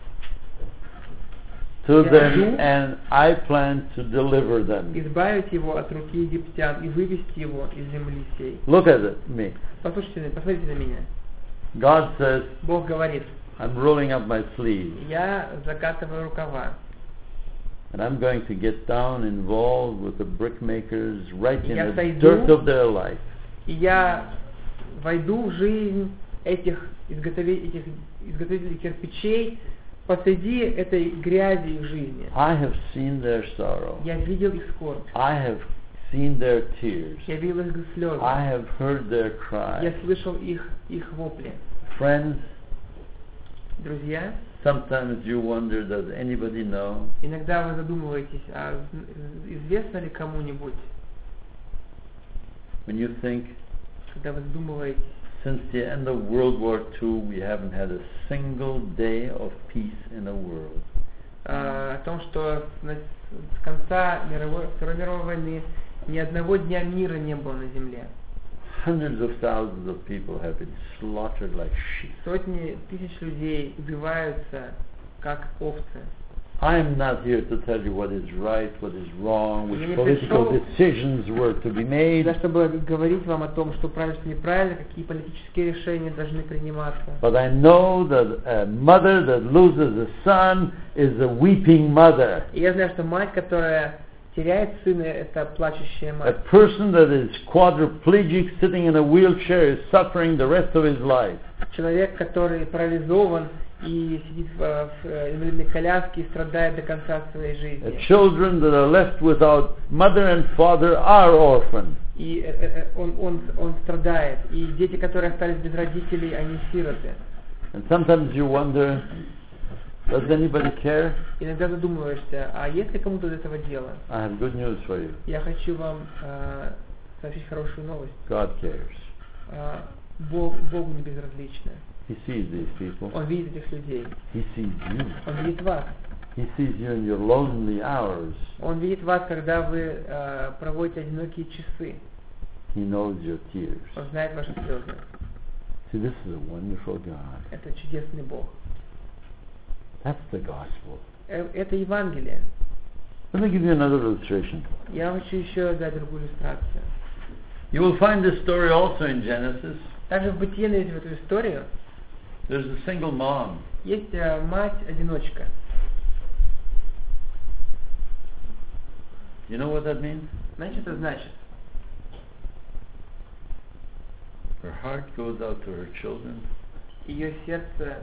to them, and I plan to deliver them.
Избавить его от руки египтян и вывести его из земли сей.
Look at me.
Послушайте, посмотрите на меня.
God says,
Бог говорит,
I'm rolling up my sleeves,
я закатываю рукава.
and I'm going to get down involved with the brickmakers right in
Я
the
сойду.
dirt of their life.
И я войду в жизнь этих изготовителей кирпичей посреди этой грязи их жизни.
I have seen their sorrow.
Я видел их скорбь.
I have seen their tears.
Я видел их слезы.
I have heard their
Я
cry.
слышал их вопли.
Friends,
Друзья,
sometimes you wonder, does anybody know?
иногда вы задумываетесь, а известно ли кому-нибудь,
When you think,
когда вы задумываетесь,
since the end of World War II, we haven't had a single day of peace in the world.
о том, что с конца Второй мировой войны ни одного дня мира не было на земле.
Hundreds of thousands of people have been slaughtered like sheep.
Сотни тысяч людей убиваются, как овцы.
I am not here to tell you what is right, what is wrong,
Я
which
не
political
пришел
decisions were to be made.
Да, чтобы говорить вам о том, что правильно, что неправильно, какие политические решения должны приниматься.
But I know that a mother that loses a son is a weeping mother.
И я знаю, что мать, которая теряет сына, это плачущая
A
мать.
person that is quadriplegic sitting in a wheelchair is suffering the rest of his life.
Человек, который парализован и сидит в инвалидной коляске и страдает до конца своей жизни.
Children that are left without mother and father are orphaned.
И он страдает. И дети, которые остались без родителей, они сироты.
And sometimes you wonder, does anybody care?
Иногда задумываешься, а есть ли кому-то до этого дело?
I have good news for you.
Я хочу вам сообщить хорошую новость.
God cares.
Богу не безразлично.
He sees these people.
Он видит этих людей.
He sees you.
Он видит вас.
He sees you in your lonely hours.
Он видит вас, когда вы проводите одинокие часы.
He knows your tears.
Он знает ваши слезы.
See, this is a wonderful God.
Это чудесный Бог.
That's the gospel.
Это Евангелие.
Let me give you another illustration.
Я хочу еще дать другую иллюстрацию.
You will find this story also in Genesis.
Также в Бытие найдете эту историю.
There's a single mom.
Есть мать-одиночка.
You know what that means?
Знаете, что это значит?
Her heart goes out to her children.
Ее сердце,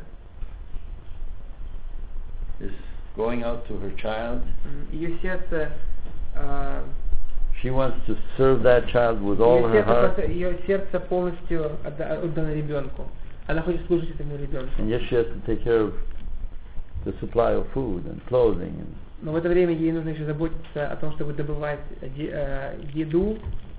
Is going out to her child.
ее сердце,
She wants to serve that child with all her heart.
ее сердце полностью отдано ребенку. Она хочет служить этому ребенку.
And yet she has to take care of the supply of food and clothing.
Но в это время ей нужно еще заботиться о том, чтобы добывать еду,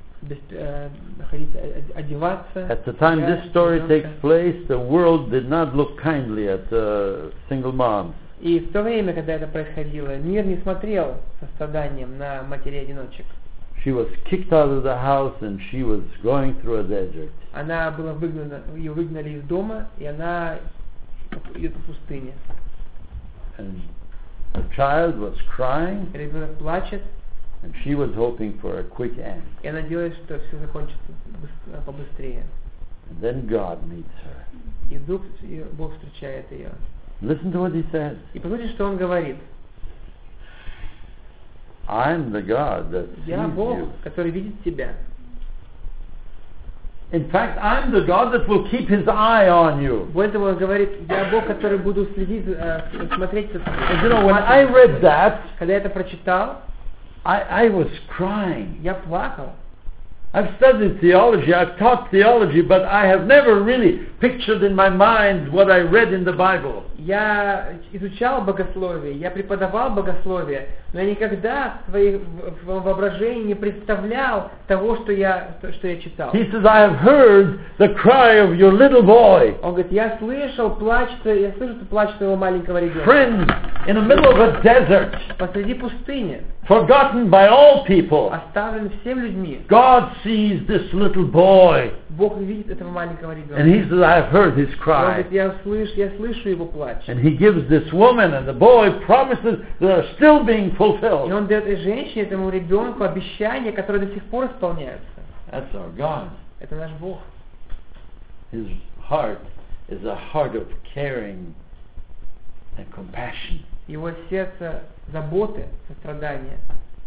одеваться.
At the time this story takes place, the world did not look kindly at single moms.
И в то время, когда это происходило, мир не смотрел со страданием на матерей-одиночек.
She was kicked out of the house and she was going through a desert.
Она была выгнана, ее выгнали из дома, и она идет по пустыне.
And her child was crying,
Ребенок плачет,
And she was hoping for a quick end.
И она надеялась, что все закончится побыстрее.
And then God meets her.
И вдруг Бог встречает ее.
Listen to what he says.
И послушайте, что он говорит.
I'm the God that
Я
sees
Бог,
you.
который видит тебя.
In fact, I'm the God that will keep his eye on you.
Более того, он говорит, я Бог, который буду следить, смотреть.
And you know, when I read that,
Когда я это прочитал,
I was crying.
я плакал.
I've studied theology, I've taught theology, but I have never really pictured in my mind what I read in the Bible.
Я изучал богословие, я преподавал богословие, но я никогда в своем воображении не представлял того, что я читал.
He says, I have heard the cry of your little boy.
Он говорит, я слышу плач твоего маленького ребенка.
Friends, in the middle of a desert,
Посреди пустыни,
forgotten by all people,
оставлен всем людьми.
God sees this little boy.
Бог видит этого маленького ребенка.
And he says, I have heard his
Он
cry.
говорит, я слышу его плач.
And he gives this woman and the boy promises that are still being
И
fulfilled.
он дает этой женщине, этому ребенку обещания, которые до сих пор исполняются.
That's our God.
Это наш Бог.
His heart is a heart of caring and compassion.
Его сердце заботы, сострадания.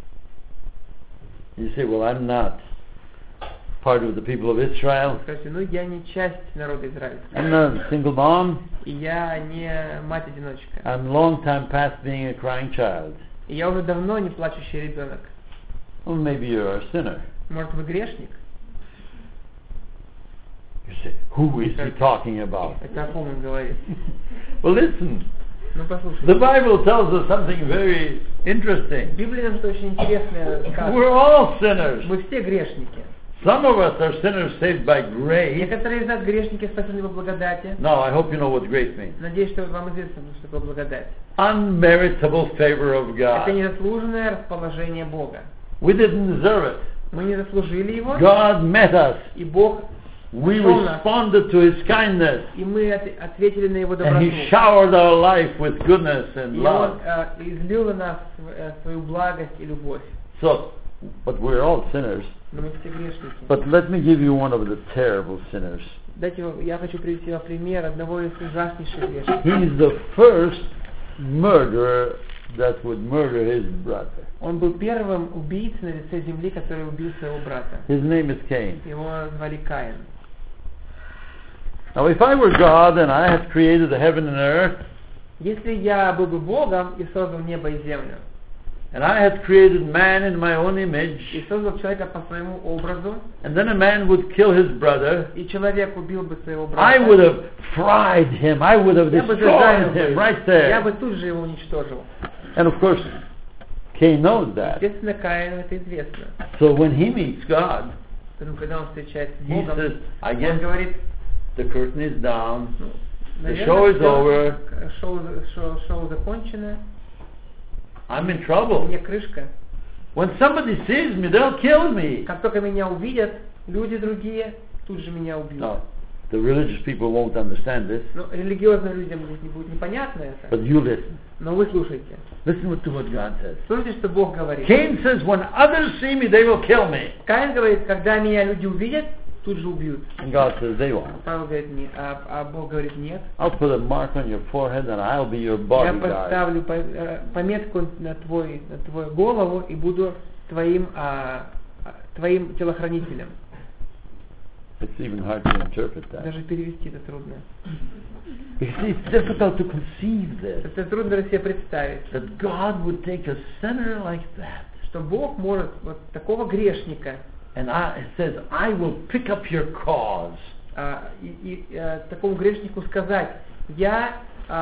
You say, well, I'm not part of the people of Israel.
Скажите, я не часть народа израильского.
I'm not a single mom.
И я не мать-одиночка.
I'm long time past being a crying child.
И я уже давно не плачущий ребенок.
Well, maybe you're a sinner.
Может, вы грешник?
You say, who is he talking about?
Это о ком он говорит?
Well, listen.
Ну, послушайте.
The Bible tells us something very interesting.
Библия нам что очень интересное сказано.
We're all sinners.
Мы все грешники.
Some of us are sinners saved by grace.
Некоторые из нас грешники, спасены по благодати.
Now, I hope you know what grace means.
Надеюсь, что вам известно, что такое благодать.
Unmeritable favor of
Это
God.
незаслуженное расположение Бога.
We didn't deserve it.
Мы не заслужили его,
God met us.
и Бог
We
нашел нас,
responded to His kindness.
и мы ответили на его
And
доброту.
He showered our life with goodness and
И он
love.
излил на нас свою благость и любовь.
So, but we're all sinners.
Но мы все грешники.
But let me give you one of the terrible sinners.
Я хочу привести вам пример одного из ужаснейших грешников.
He's the first murderer that would murder his brother.
Он был первым убийцей на лице земли, который убил своего брата.
His name is Cain.
Его звали Каин.
Now, if I were God and I had created the heaven and earth,
Если я был бы Богом и создал небо и землю,
and I had created man in my own image,
и создал человека по своему образу,
and then a man would kill his brother,
и человек убил бы своего
I
брата,
would have fried him. I would have
я бы
destroyed
зажарил
him
бы,
right
я бы
there.
тут же его уничтожил.
And of course, Cain knows that.
Естественно, Каину это известно.
So when he meets God,
Поэтому, когда он встречается с
he
Богом,
says, I
он
guess
говорит,
the curtain is down. The
наверное,
show is
всё,
over.
шоу закончено,
I'm in trouble.
мне крышка.
When somebody sees me, they'll kill me.
Как только меня увидят, люди другие тут же меня убьют.
No, the religious people won't understand this,
Но религиозным людям будет непонятно это.
but you listen.
Но вы слушайте.
Listen to what God says.
Слушайте, что Бог говорит.
Cain says, when others see me, they will kill me.
Каин говорит, когда меня люди увидят, тут же убьют.
And God says, they won't.
Павел говорит, нет, а Бог говорит, нет.
I'll put a mark on your forehead and I'll be your
Я
bodyguard.
поставлю пометку на твою голову и буду твоим телохранителем.
It's even hard to interpret that.
Даже перевести это трудно.
Because it's difficult to conceive this.
Это трудно себе представить,
That God would take a sinner like that.
что Бог может вот такого грешника
And it says, I will pick up your cause.
Такому грешнику сказать, я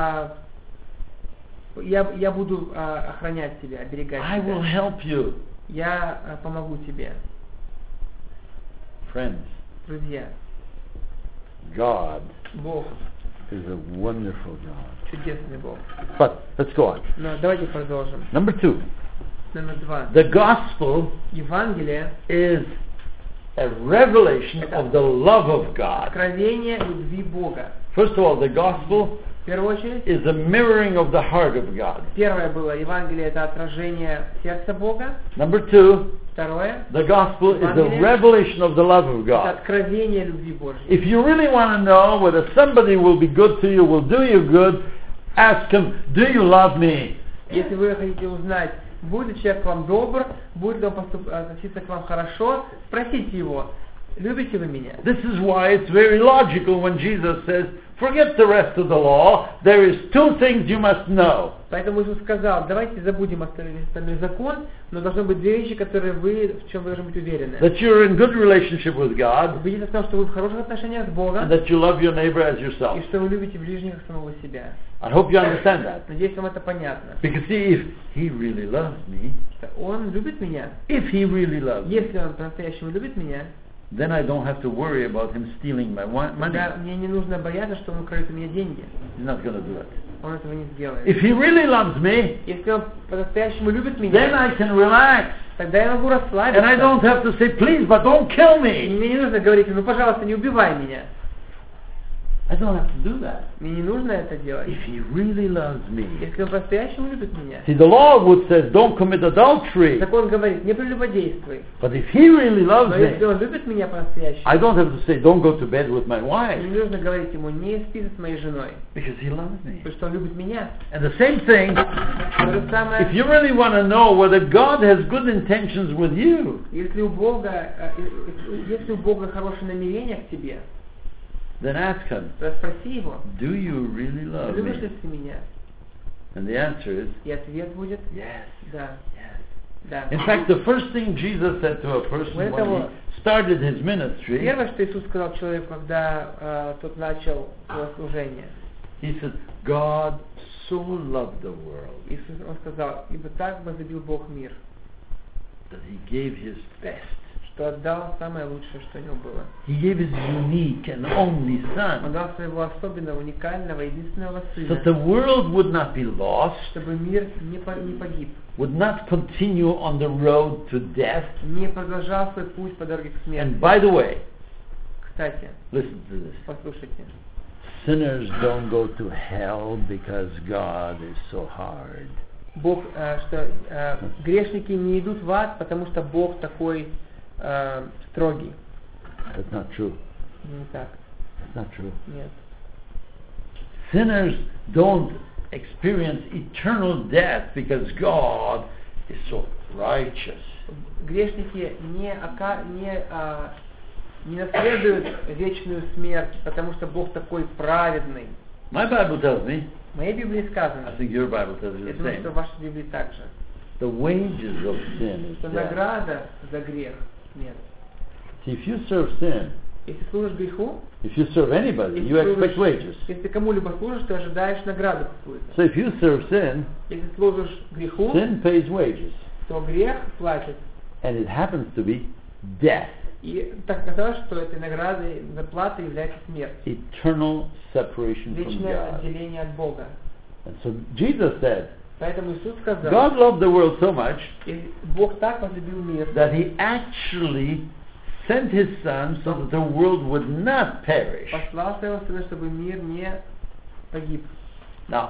буду охранять тебя, оберегать
I will
тебя.
help you.
Я помогу тебе.
Friends,
Друзья,
God
Бог
is a wonderful God.
чудесный Бог.
But let's go on.
Но давайте продолжим.
Number 2.
Номер 2.
The gospel
Евангелие
is a revelation of the love of God.
— откровение любви Бога.
First of all, the gospel
В первую очередь,
is the mirroring of the heart of God.
первое было Евангелие, это отражение сердца Бога.
Number two,
Второе,
the gospel is the revelation of the love of
это
God.
откровение любви Божьей.
If you really want to know whether somebody will be good to you, will do you good, ask him, do you love me?
Если вы хотите узнать, будет ли человек к вам добр, будет ли он относиться к вам хорошо, спросите его, любите вы меня?
This is why it's very logical when Jesus says, forget the rest of the law, there is two things you must know.
Поэтому Иисус сказал, давайте забудем остальной закон, но должны быть две вещи, в чем вы должны быть уверены.
That you're in good relationship with God,
Убедитесь в том, что вы в хороших отношениях с Богом,
and that you love your neighbor as
и
yourself.
что вы любите ближнего как самого себя.
I hope you understand that.
Надеюсь, вам это понятно.
Because see, if he really loves me,
Он любит меня.
if he really loves me,
Если он по-настоящему любит меня,
then I don't have to worry about him stealing my money.
тогда мне не нужно бояться, что он украдет у меня деньги.
He's not going to do it.
Он этого не сделает.
If he really loves me,
Если он по-настоящему любит
then
меня,
I can relax.
тогда я могу расслабиться.
And I don't have to say, please, but don't kill
И
me.
мне не нужно говорить, ну пожалуйста, не убивай меня.
I don't have to do that.
Мне не нужно это делать.
If he really loves me.
Если он по-настоящему любит меня.
See, the law would say, don't commit adultery.
Закон говорит, не прелюбодействуй.
But if he really loves
Но если
me,
он любит меня по-настоящему,
I don't have to say, don't go to bed with my
мне
wife.
не нужно говорить ему, не спи с моей женой.
Because he loves me.
Потому что он любит меня.
And the same thing,
То же самое,
if you really want to know whether God has good intentions with you,
если у Бога хорошее намерение к тебе,
then ask him,
то спроси его,
do you really love
любишь ли
me?
ты меня?
And the answer is,
И ответ будет,
yes,
да,
yes.
да.
In fact, the first thing Jesus said to a person when he started his ministry,
Первое, что Иисус сказал человеку, когда тот начал свое служение,
he said, God so loved the world
Он сказал, ибо так возлюбил Бог мир,
that he gave his best.
что отдал самое лучшее, что у него было.
He gave his unique and only
Он
son,
дал своего особенного, уникального, единственного
so
сына,
that the world would not be lost,
чтобы мир не погиб,
would not continue on the road to death.
не продолжал свой путь по дороге к смерти.
And by the way,
Кстати,
listen to this.
послушайте,
Sinners don't go to hell because God is so hard.
грешники не идут в ад, потому что Бог такой строгий.
That's not true.
Не так.
That's not true.
Нет.
Sinners don't experience eternal death because God is so righteous.
Грешники не наследуют вечную смерть, потому что Бог такой праведный.
My Bible tells me,
В моей Библии
I
сказано,
think your Bible tells you
я
the
думаю, что в
same,
вашей Библии также,
the wages of sin is
что
death.
награда за грех смерть.
See, if you serve sin,
Если служишь греху,
if you serve anybody, you expect wages.
если ты кому-либо служишь, ты ожидаешь награду какую-то.
So if you serve sin,
Если служишь греху,
sin pays wages.
то грех платит.
And it happens to be death.
И так оказалось, что этой наградой, заплатой является смерть.
Eternal separation from
Вечное
God.
отделение от Бога.
And so Jesus said,
Поэтому Иисус сказал,
God loved the world so much
и Бог так возлюбил мир,
that he actually sent his son so that the world would not perish.
послал своего Сына, чтобы мир не погиб.
Now,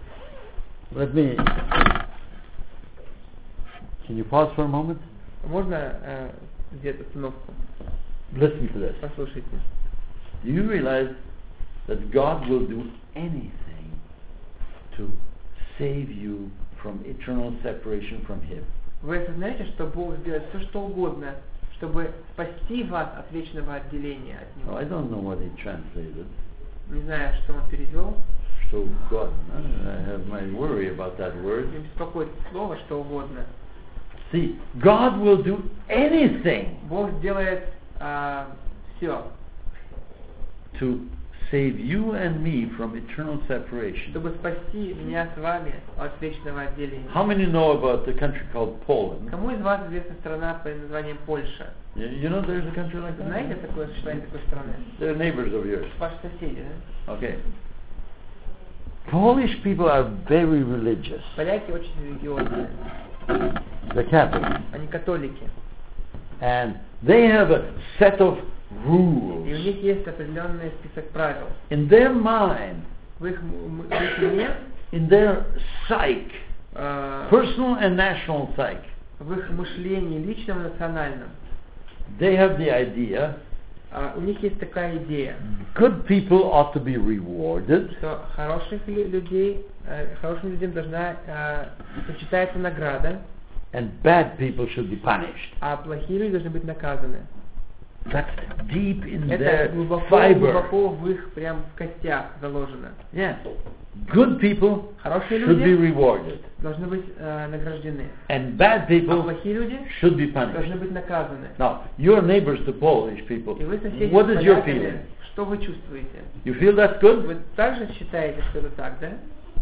can you pause for a moment?
Можно сделать остановку?
Listen to this.
Послушайте.
Do you realize that God will do anything to save you from eternal separation from him?
Вы осознаете, что Бог сделает все, что угодно, чтобы спасти вас от вечного отделения от Него?
Well, I don't know what he translated.
Не знаю, что он перевел.
Что угодно. I have my worry about that word.
Не беспокоит слово, что угодно.
See, God will do anything
Бог сделает все,
to save you and me from eternal separation.
чтобы спасти меня с вами от вечного отделения.
How many know about the country called Poland?
Кому из вас известна страна под названием Польша?
You know there's a country like that?
Знаете такое существование такой страны?
They're neighbors of yours.
Ваши соседи, да?
Okay. Polish people are very religious.
Поляки очень религиозные.
They're Catholic.
Они католики.
And they have a set of
И у
rules.
них есть определенный список правил.
In their mind,
В их уме,
in their psyche,
э,
personal and national psyche,
в их мышлении личном, национальном,
they have the idea
у них есть такая идея,
good people ought to be rewarded
что хорошим людям должна почитается награда,
and bad people should be punished.
а плохие люди должны быть наказаны.
That's deep in
Это
their
глубоко
fiber.
в их прям в костях заложено.
Yes. Good people
Хорошие
should be
люди
rewarded
должны быть награждены,
and bad
а
people
плохие люди
should be punished.
должны быть наказаны.
Now, your neighbors, the Polish people,
И вы соседи
what
с
is your
поляками,
feeling?
что вы чувствуете?
You feel that's good?
Вы также считаете, что это так, да?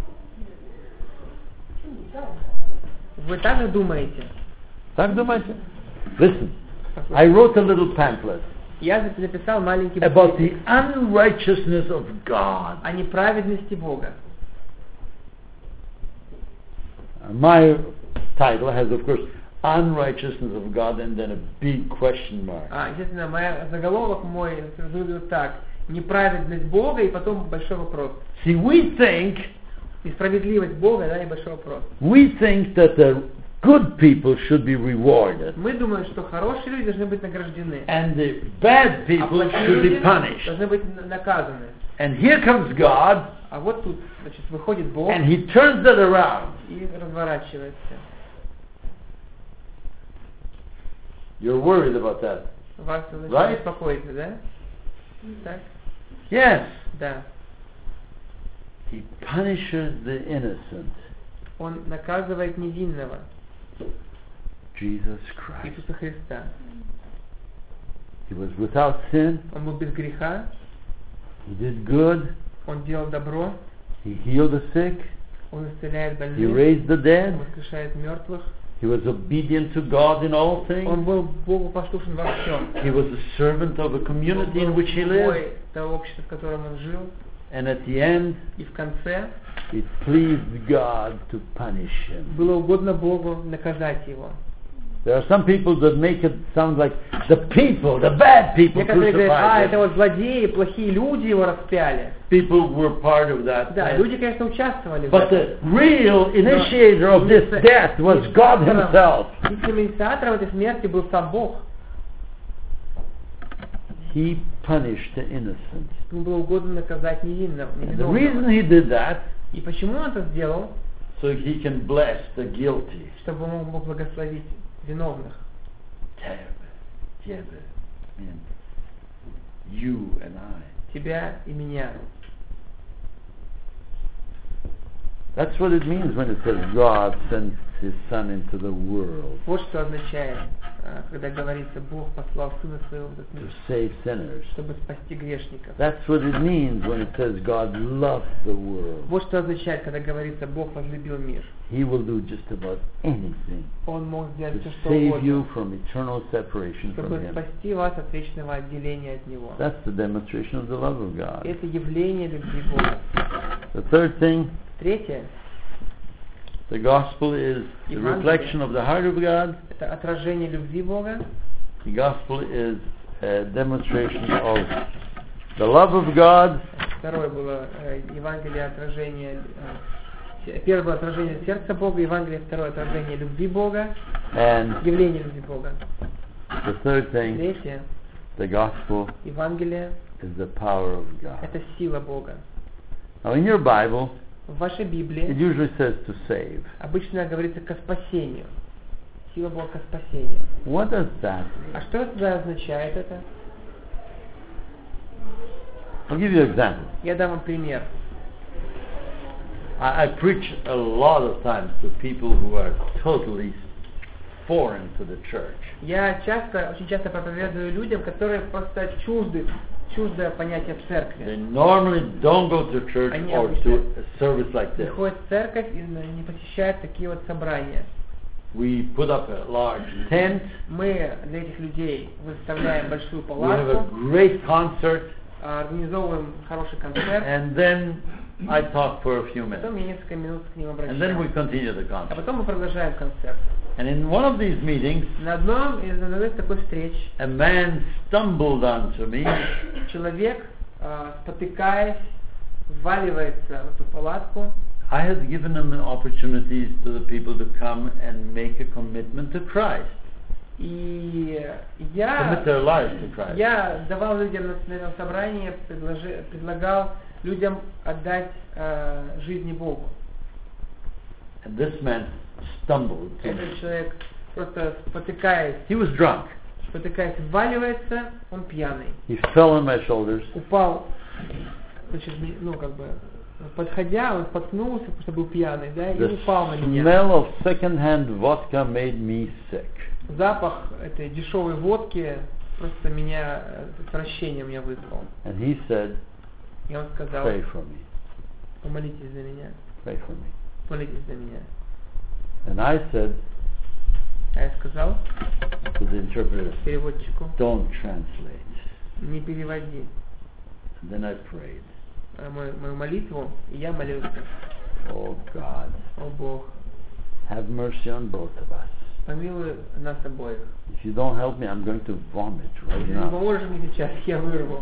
Вы также думаете?
Так думаете? Listen, I wrote a little pamphlet
Я написал маленький
about the
буклетик
unrighteousness of God.
о неправедности Бога.
My title has, of course, unrighteousness of God and then a big question mark.
Естественно, заголовок мой выглядит так. Неправедность Бога и потом большой вопрос.
See, we think
Несправедливость Бога, да, и большой вопрос.
that the good people should be rewarded
Мы думаем, что хорошие люди должны быть награждены,
and the bad
а
people
плохие
should be
люди
punished.
должны быть наказаны.
And here comes God
А вот тут, значит, выходит Бог
and He turns that around.
и разворачивается.
You're worried about that.
Вас значит,
Right?
беспокоится, да? Так?
Yes.
Да.
He punishes the innocent.
Он наказывает невинного,
Jesus Christ.
Иисуса Христа.
He was without sin.
Он был без греха,
He did good.
он делал добро,
He healed the sick.
он исцеляет
He
больных,
raised the
он
dead.
воскрешает мертвых.
He was obedient to God in all
Он
things.
был Богу послушен во всем.
He was a servant of the community in which he lived.
Слугой того общества, в котором он жил.
And at the end,
И в конце
it pleased God to punish him.
было угодно Богу наказать его.
There are some people that make it sound like the people, the bad people
Некоторые говорят, это
crucified him.
вот злодеи, плохие люди его распяли.
People were part of that.
Да, люди, конечно, участвовали в
But
этом.
the real initiator of this death was God Himself.
Истинным инициатором этой смерти был сам Бог.
He punished the innocent.
Ему было угодно наказать невинного.
And the reason He did that,
И почему он это сделал?
so He can bless the guilty.
Чтобы он мог благословить виновных.
Terrible. And you and I.
Тебя и меня.
That's what it means when it says God sent His Son into the world
Вот что означает, когда говорится, Бог послал Сына Своего в этот
to
мир,
save sinners.
чтобы спасти грешников.
That's what it means when it says God loved the world.
Вот что означает, когда говорится, Бог возлюбил мир.
He will do just about anything
Он мог сделать
to
все, что
save
угодно,
you from eternal separation from
чтобы
Him.
спасти вас от вечного отделения от Него.
That's the demonstration of the love of God.
Это явление любви Бога.
The third thing,
Третье,
the gospel is the reflection of the heart of God.
это отражение любви Бога.
The gospel is a demonstration of the love of God.
Второе было Евангелие отражение. Первое было отражение сердца Бога, Евангелие, второе отражение любви Бога,
And
явление любви Бога.
the third thing,
Третье,
the gospel
Евангелие
is the power of God.
это сила Бога.
Now in your Bible,
В вашей
it
Библии
usually says to save.
обычно говорится ко спасению. Сила Бога ко спасению.
What does that mean?
А что это означает это?
I'll give you an example.
Я дам вам пример.
I preach a lot of times to people who are totally foreign to the church.
Я очень часто проповедую людям, которые просто чуждое понятие церкви.
They normally don't go to church or to a service like this.
Приходят в церковь и не посещают такие вот собрания.
We put up a large tent.
Мы для этих людей выставляем большую
We have a
палатку,
great concert.
организовываем хороший концерт,
And then I talk for a few
потом
minutes.
я несколько минут к ним
And then we
обращаюсь.
continue the
А
concert.
потом мы продолжаем концерт.
And in one of these meetings,
На одном из такой встреч
a man stumbled onto me,
человек, спотыкаясь, вваливается в эту палатку.
I had given him opportunities to the people to come and make a commitment to Christ.
И
Commit their lives to Christ.
я давал людям на этом собрании, предлагал людям отдать жизни Богу.
And this man stumbled.
Этот человек просто спотыкаясь,
He was drunk.
вваливается, он пьяный.
He fell on my shoulders.
Упал, значит, подходя, он споткнулся, потому что был пьяный, да, и
The
упал на меня.
smell of second-hand vodka made me sick.
Запах этой дешевой водки просто меня, отвращение меня вызвал.
And he said,
И он сказал,
pray for me.
помолитесь за меня,
Pray for me.
молитесь за меня.
And I said
А я сказал
to the interpreter,
переводчику,
don't translate.
не переводи
And then I prayed,
мою молитву, и я молился.
oh God,
О Бог,
have mercy on both of us.
помилуй нас обоих.
If you don't help me, I'm going to vomit right
Если не
now.
поможешь мне сейчас, я вырву.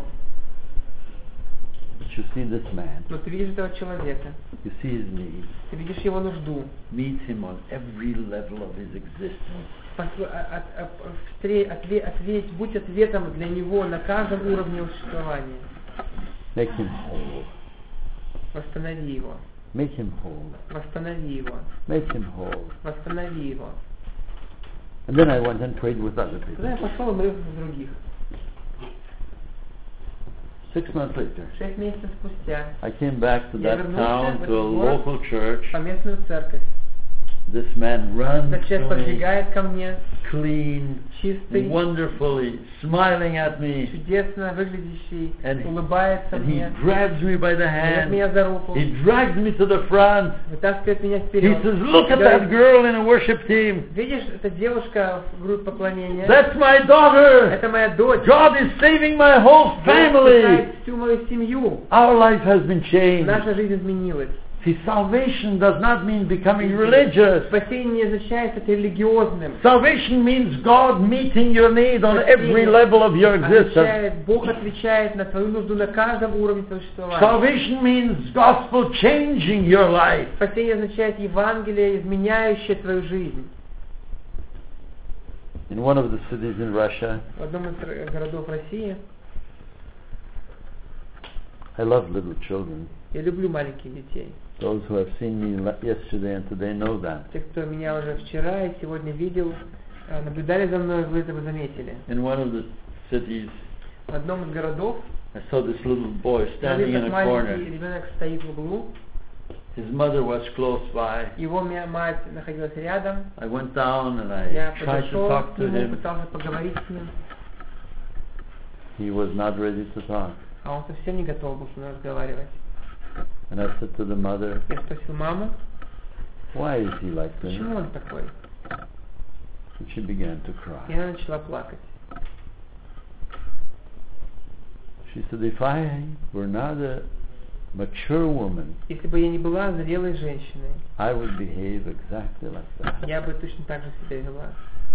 But you see this man,
Но ты видишь этого человека,
you see his need.
ты видишь его нужду.
Meet him on every level of his existence.
Будь ответом для него на каждом уровне существования.
Make him whole.
Восстанови его.
Make him whole.
Восстанови его.
Make him whole.
Восстанови его.
And then I went and prayed with other people.
Тогда я пошел и молился за других.
6 months later,
6 месяцев спустя
I came back to
Я
that
вернулся
town,
в
to a
этот город,
local church.
по местную церковь.
This man runs
Этот человек
to me,
подбегает ко мне,
clean,
чистый,
wonderfully, smiling at me,
чудесно выглядящий,
And-
улыбается
and he
мне,
grabs me by the
берет
hand.
меня за руку,
He drags me to the front.
вытаскивает меня
He
вперед.
says, look at
Говорит,
that girl in a worship team.
видишь, эта девушка в группе поклонения,
That's my daughter.
это моя дочь.
God is saving my whole
Бог
family.
спасает всю мою семью.
Our life has been changed.
Наша жизнь изменилась.
See, salvation does not mean becoming religious.
Спасение не означает это религиозным.
Salvation means God meeting your need on every level of your existence.
Означает, Бог отвечает на твою нужду на каждом уровне твоего существования.
Salvation means gospel changing your life.
Спасение означает Евангелие, изменяющее твою жизнь.
In one of the cities in Russia,
В одном из городов России
I love little children.
я люблю маленьких детей.
Those who have seen me yesterday and today know that.
Те, кто меня уже вчера и сегодня видел, наблюдали за мной, вы это заметили.
In one of the cities,
В одном из городов
I saw this little boy
я
standing
видел,
in
как
a
маленький
corner.
ребенок стоит в углу,
His mother was close by.
его мать находилась рядом.
I went down and I
Я
tried to
подошел
talk
к
to
нему,
him.
пытался поговорить с ним,
He was not ready to talk.
а он совсем не готов был со мной разговаривать.
And I said to the mother,
Я спросил маму,
why is he like this?
почему он такой?
And she began to
И
cry.
она начала плакать.
She said, if I were not a mature woman,
Если бы я не была зрелой женщиной,
I would behave exactly like that.
я бы точно так же себя вела.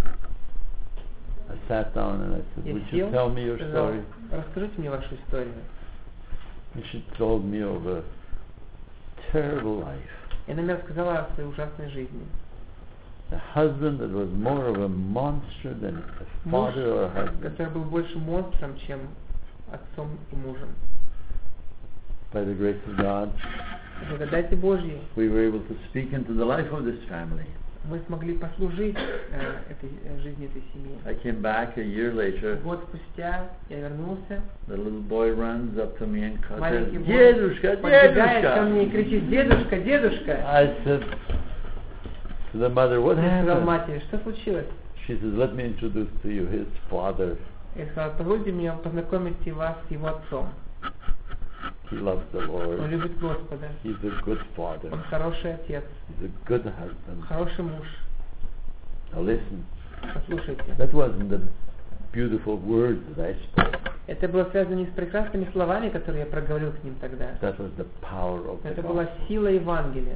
I sat down and I said,
Я
would you
сел,
tell me your
сказал,
story?
расскажите мне вашу историю.
And she told me of a terrible life.
И она мне рассказала о своей ужасной жизни.
A husband that was more of a monster than a
Муж,
father or a husband.
который был больше монстром, чем отцом и мужем.
By the grace of God,
По благодати Божьей
we were able to speak into the life of this family.
мы смогли послужить жизни этой семьи.
I came back a year later.
Год спустя я вернулся.
The little boy runs up to me and says,
Маленький бой
Дедушка,
подбегает ко мне и
Дедушка!
кричит: дедушка, дедушка!
I said to the mother, what
Я сказал
happened?
матери: что случилось?
She says, let me introduce to you his father.
Я сказал: позвольте мне познакомить вас с его отцом.
He loves the
Он
Lord.
любит Господа.
He's a good father.
Он хороший отец,
He's a good husband.
хороший муж.
Now listen,
Послушайте.
that wasn't the beautiful words that I spoke.
Это было связано не с прекрасными словами, которые я проговорил к ним тогда.
That was the power of the
Это была
gospel.
сила Евангелия.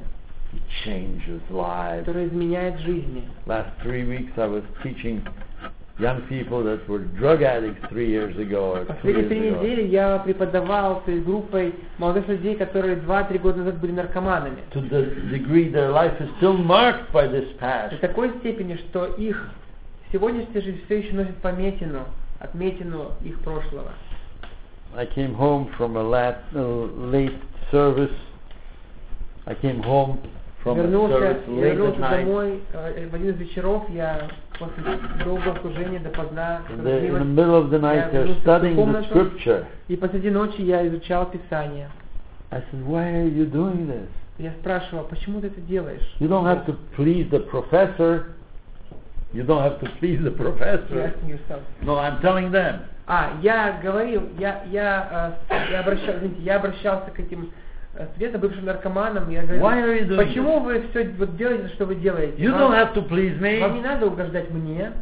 He changes lives.
который изменяет жизни.
Last 3 weeks I was teaching young people that were drug addicts 3 years ago or 2
Последние
years
3
ago.
недели я преподавал с группой молодых людей, которые 2-3 года назад были наркоманами.
To the degree their life is still marked by this past.
До такой степени, что их сегодняшняя жизнь все еще носит отметину их прошлого.
I came home from a late service. I came home from a service late at
Вернулся
night.
домой в один из вечеров, я после долгого служения допоздна
In the middle of the night they're studying the scripture.
и посреди ночи я изучал Писание.
I said, why are you doing this?
Я спрашивал, почему ты это делаешь?
You don't have to please the professor. You don't have to please the professor. No, I'm telling them.
Я говорил, я обращался к этим бывшим наркоманам, я говорил, почему вы все делаете, что вы делаете?
You don't have to please me.
Вам не надо угождать мне.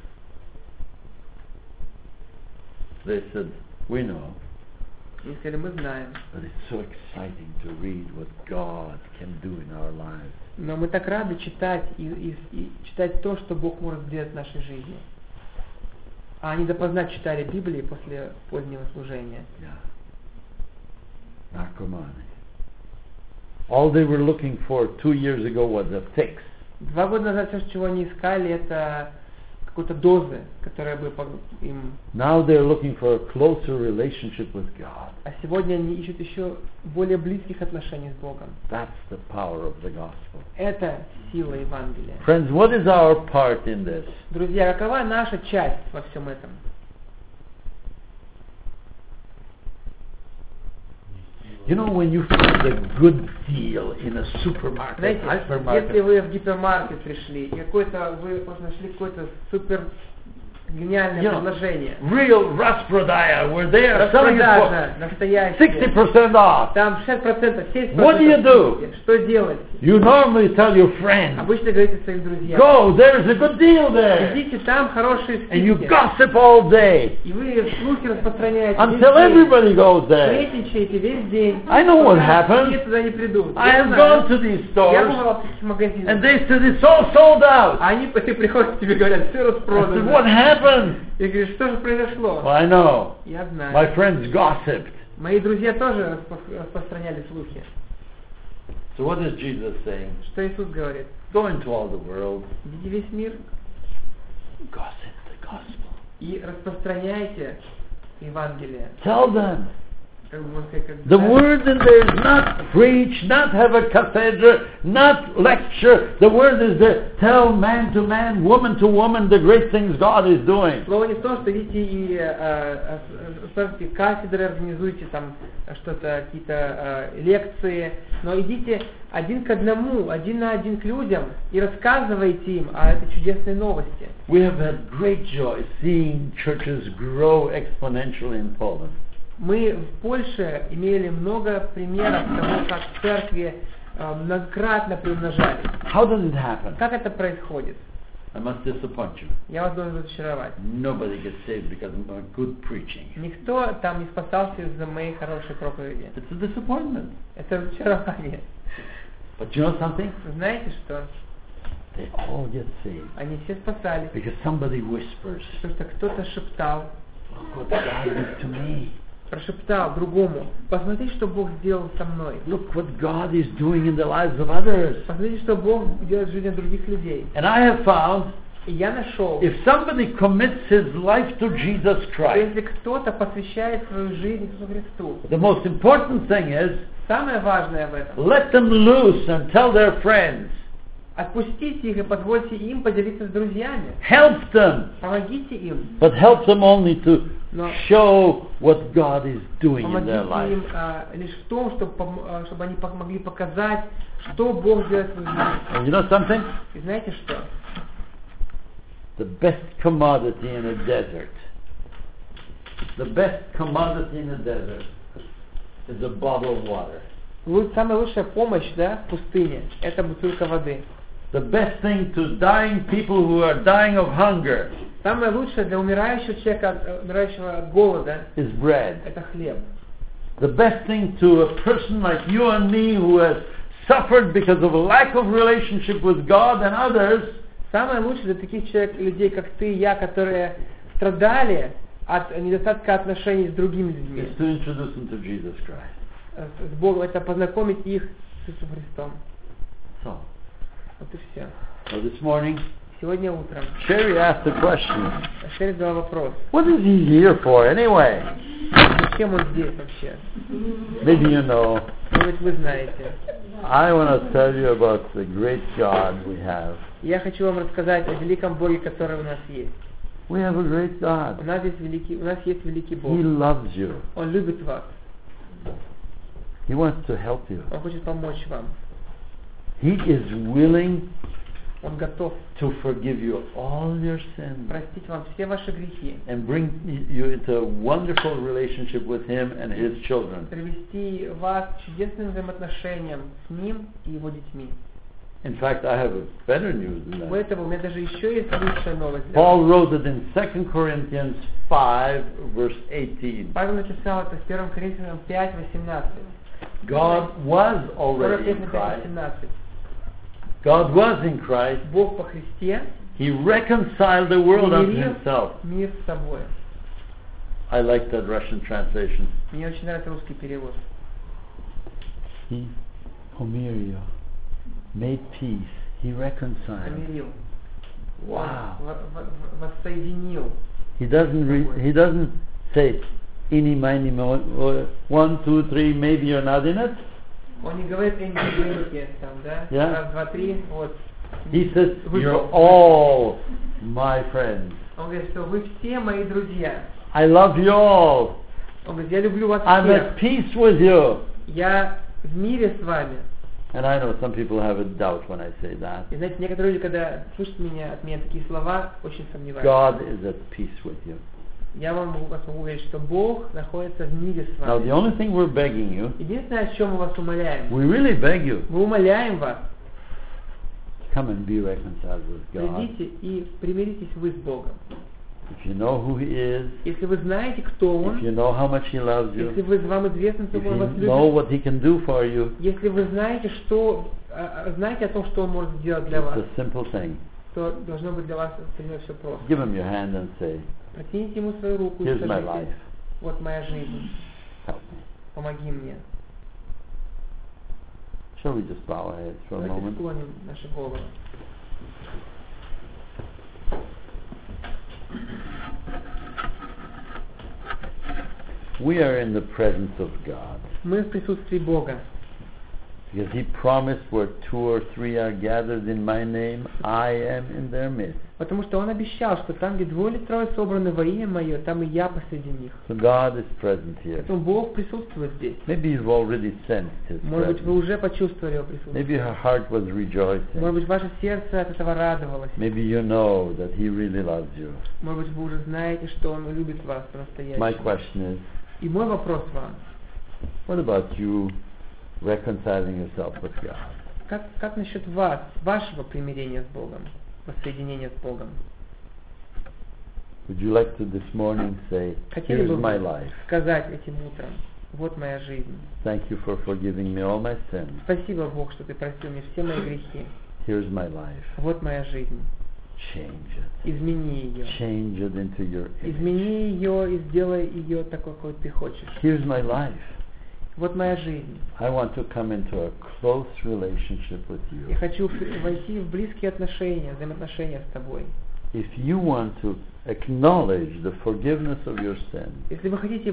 They said, we know.
И сказали, мы знаем.
But it's so exciting to read what God can do in our lives.
Но мы так рады читать и читать то, что Бог может сделать в нашей жизни. А они допоздна читали Библию после позднего служения.
Yeah. Narcomani. All they were looking for 2 years ago was a fix.
2 года назад все, чего они искали, это какой-то дозы, которая бы им...
Now they're looking for a closer relationship with God.
А сегодня они ищут еще более близких отношений с Богом.
That's the power of the gospel.
Это сила Евангелия.
Friends, what is our part in this?
Друзья, какова наша часть во всем этом?
You know, when you find a good deal in a supermarket,
Знаете,
hypermarket,
если вы в гипермаркет пришли, и вы просто нашли какое-то супер гениальное предложение.
Real Rasprodaia, where they are selling it
for
60% off.
Там 6%, 70%.
What do you do?
Что делать?
You normally tell your friends,
Обычно говорите своим друзьям.
go, there's a good deal there.
Идите, там хорошие скидки.
And you gossip all day.
И вы слухи распространяете
Until everybody goes there.
Сплетничаете весь день.
I know what happened.
Все туда не придут.
I have gone to these
Я
stores,
бывал в таких магазинах.
and they said it's all sold out.
Они приходят к тебе и говорят, все
I said,
распродано.
what happened?
Я говорю, что же произошло?
Well, I know.
Я знаю.
My friends gossiped.
Мои друзья тоже распространяли слухи.
So what is Jesus saying?
Что Иисус говорит?
Go into all the world,
Идите весь мир
gossip the gospel.
и распространяйте Евангелие.
Tell them.
Как бы, можно сказать, как
The word in there is not preach, not have a cathedra, not lecture. The word is to tell man to man, woman to woman, the great things God is doing.
Слово не в том, что идите и ставьте кафедры, организуйте там что-то, какие-то лекции, но идите один к одному, один на один к людям и рассказывайте им о этой чудесной новости.
We have had great joy seeing churches grow exponentially in Poland.
Мы в Польше имели много примеров того, как церкви многократно приумножались.
How does it happen?
Как это происходит?
I must disappoint you.
Я вас должен разочаровать.
Nobody gets saved because of my good preaching.
Никто там не спасался из-за моей хорошей проповеди.
It's a disappointment.
Это разочарование.
But you know something?
Знаете что?
They all get saved
Они все спасались,
because somebody whispers,
потому что кто-то шептал,
look what God did to me.
прошептал другому, посмотри, что Бог сделал со мной.
Look what God is doing in the lives of others.
Посмотрите, что Бог делает в жизни других людей.
And I have found,
И я нашел,
if somebody commits his life to Jesus
что
Christ,
если кто-то посвящает свою жизнь Иисусу Христу,
the most important thing is,
самое важное в этом,
let them loose and tell their friends.
отпустите их и позвольте им поделиться с друзьями.
Help them,
Помогите им.
but help them only to
Но
show what God is doing in their
помогите им
life.
лишь в том, чтобы они могли показать, что Бог делает в своей жизни.
And you know something?
И знаете что?
The best commodity in a desert, is a bottle of water.
Самая лучшая помощь, да, в пустыне, это бутылка воды.
The best thing to dying people who are dying of hunger
Самое лучшее для умирающего человека, умирающего от голода,
is bread.
это хлеб.
The best thing to a person like you and me who has suffered because of a lack of relationship with God and others,
Самое лучшее для таких людей, как ты и я, которые страдали от недостатка отношений с другими людьми,
is to introduce them to Jesus Christ.
с Богом, это познакомить их с Иисусом Христом.
So,
Вот и все.
this morning,
Сегодня утром
Sherry asked a question.
Шерри задал вопрос.
What is he here for anyway?
Зачем он здесь вообще?
Maybe you know.
Может быть, вы знаете.
I want to tell you about the great God we have.
Я хочу вам рассказать о великом Боге, который у нас есть.
We have a great God.
У нас есть великий Бог.
He loves you.
Он любит вас.
He wants to help you.
Он хочет помочь вам.
He is willing
Он готов
to forgive you all your sins
простить вам все ваши грехи,
and bring you into a wonderful relationship with Him and His children.
привести вас к чудесным взаимоотношениям с Ним и Его детьми.
In fact, I have a better news than
У
that.
этого у меня даже еще есть лучшая новость для вас.
Paul wrote it in 2 Corinthians 5, verse 18.
Павел написал это в 1 Коринфянам 5:18.
God was already in Christ. God was in Christ.
Бог по Христе
He reconciled the world unto
примирил
Himself.
мир с собой.
I like that Russian translation.
Мне очень нравится русский перевод.
He pomirio, made peace. He reconciled.
Помирил.
Wow.
Воссоединил.
He doesn't say any, miny, mo, 1, 2, 3. Maybe you're not in it.
Он не говорит энергетики там, да?
Yeah.
Раз, два, три, вот.
He says you're all my friends.
Он говорит, что вы все мои друзья.
I love you all.
Он говорит, я люблю вас
I'm
всех.
at peace with you.
Я в мире с вами.
And I know some people have a doubt when I say that.
И знаете, некоторые люди, когда слышат от меня такие слова, очень сомневаются.
God is at peace with you.
Я вас могу говорить, что Бог находится в мире с
Now
вами.
the only thing we're begging you,
Единственное, о чем мы вас умоляем,
we really beg you,
мы умоляем вас,
come and be reconciled with God.
придите и примиритесь вы с Богом.
If you know who He is,
Если вы знаете, кто
if
Он,
you know how much He loves
если
you,
вам известно, что
if
Он вас
you know
любит,
what He can do for you,
если вы знаете, знаете о том, что Он может сделать для вас,
it's a simple thing.
то должно быть для вас все просто.
Give Him your hand and say,
Протяните Ему свою руку и
here's my
скажите,
life.
вот моя жизнь,
Help me.
помоги мне.
Shall we just bow our heads for a
Давайте
moment?
склоним наши головы.
We are in the presence of God.
Мы в присутствии Бога.
Because He promised where 2 or 3 are gathered in my name, I am in their midst.
Потому что Он обещал, что там, где 2 или 3 собраны во имя Мое, там и я посреди них.
So God is present here.
Поэтому Бог присутствует здесь.
Maybe you've already sensed His
Может быть, вы
presence.
уже почувствовали Его присутствие.
Maybe your heart was rejoicing.
Может быть, ваше сердце от этого радовалось.
Maybe you know that He really loves you.
Может быть, вы уже знаете, что Он любит вас
My
по-настоящему.
question is,
И мой вопрос вам.
what about you reconciling yourself with God?
Как насчет вас, вашего примирения с Богом, воссоединения с Богом?
Would you like to this morning say,
Хотели
here's
бы
my
вы
life.
сказать этим утром, вот моя жизнь.
Thank you for forgiving me all my sins.
Спасибо, Бог, что Ты простил мне все мои грехи.
Here's my life.
Вот моя жизнь.
Change it.
Измени ее.
Change it into your image.
Измени ее и сделай ее такой, какой Ты хочешь.
Here's my life.
Вот моя жизнь.
I want to come into a close relationship with
Я
you.
хочу войти в близкие отношения, взаимоотношения с Тобой.
If you want to acknowledge the forgiveness of your sins,
Если вы хотите,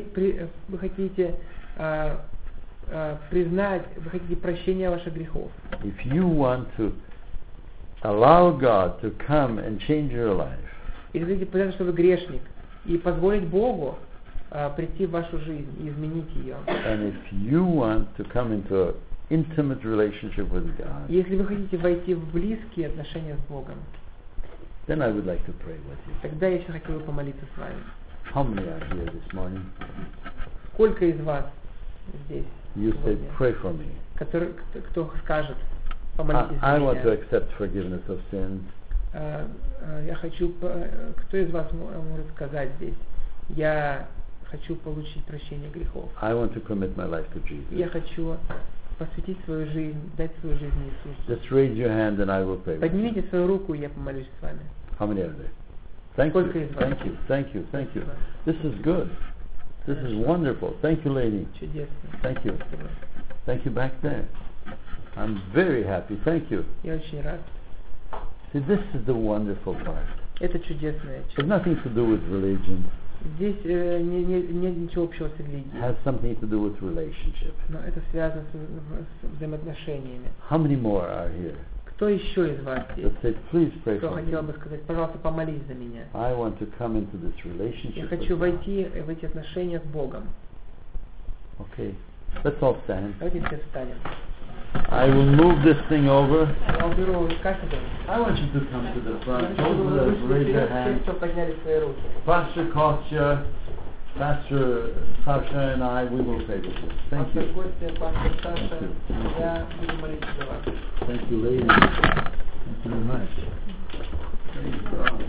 признать, вы хотите прощения ваших грехов,
if you want to allow God to come and change your life,
если вы хотите понять, что вы грешник, и позволить Богу прийти в вашу жизнь и изменить ее,
and if you want to come into an intimate relationship with God,
если вы хотите войти в близкие отношения с Богом,
then I would like to pray with you.
тогда я еще хотел бы помолиться с вами.
How many are here this morning?
Сколько из вас здесь
You said,
сегодня,
pray for me.
кто скажет, помолитесь за
I want to
меня?
accept forgiveness of sins.
Я хочу, кто из вас может сказать здесь, я хочу получить прощение грехов.
I want to commit my life to Jesus.
Я хочу посвятить свою жизнь, дать свою жизнь Иисусу.
Just raise your hand and I will pray with you.
Поднимите свою руку, и я помолюсь с вами.
How many are there? Thank
Сколько
you,
из вас?
thank you, thank you, thank you.
Спасибо.
This is good. This is wonderful. Thank you, lady.
Чудесно.
Thank you.
Спасибо.
Thank you back there. I'm very happy. Thank you.
Я очень рад.
See, this is the wonderful part.
Это чудесная
It has
часть.
nothing to do with religion.
Здесь нет ничего общего с
It
религией,
has something to do with relationship.
но это связано с взаимоотношениями.
How many more are here?
Кто еще из вас
That
есть,
say, please pray
кто
for me.
хотел бы сказать, пожалуйста, помолись за меня.
I want to come into this
Я
relationship with
хочу
God.
войти в эти отношения с Богом.
Okay, let's all stand.
Давайте все встанем.
I will move this thing over.
Я уберу кафедру.
I want you to come to the
Я
front.
хочу, чтобы вы
Those
вышли
that raise their
вперед, те,
hands.
кто подняли свои руки.
Pastor Kostya, Pastor Sasha and I, we will pray with you. Thank
Пастор
you.
Костя, пастор Саша,
Thank you.
я буду молиться за вас.
Thank you, ladies. Thank you very much. Praise God.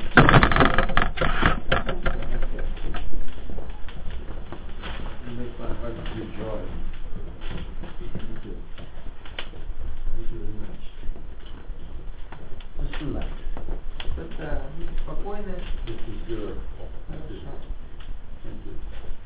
You make my heart rejoice. Thank you. Thank you very much. Just relax.
Просто будьте спокойны.
This is your.
Хорошо.
Thank you.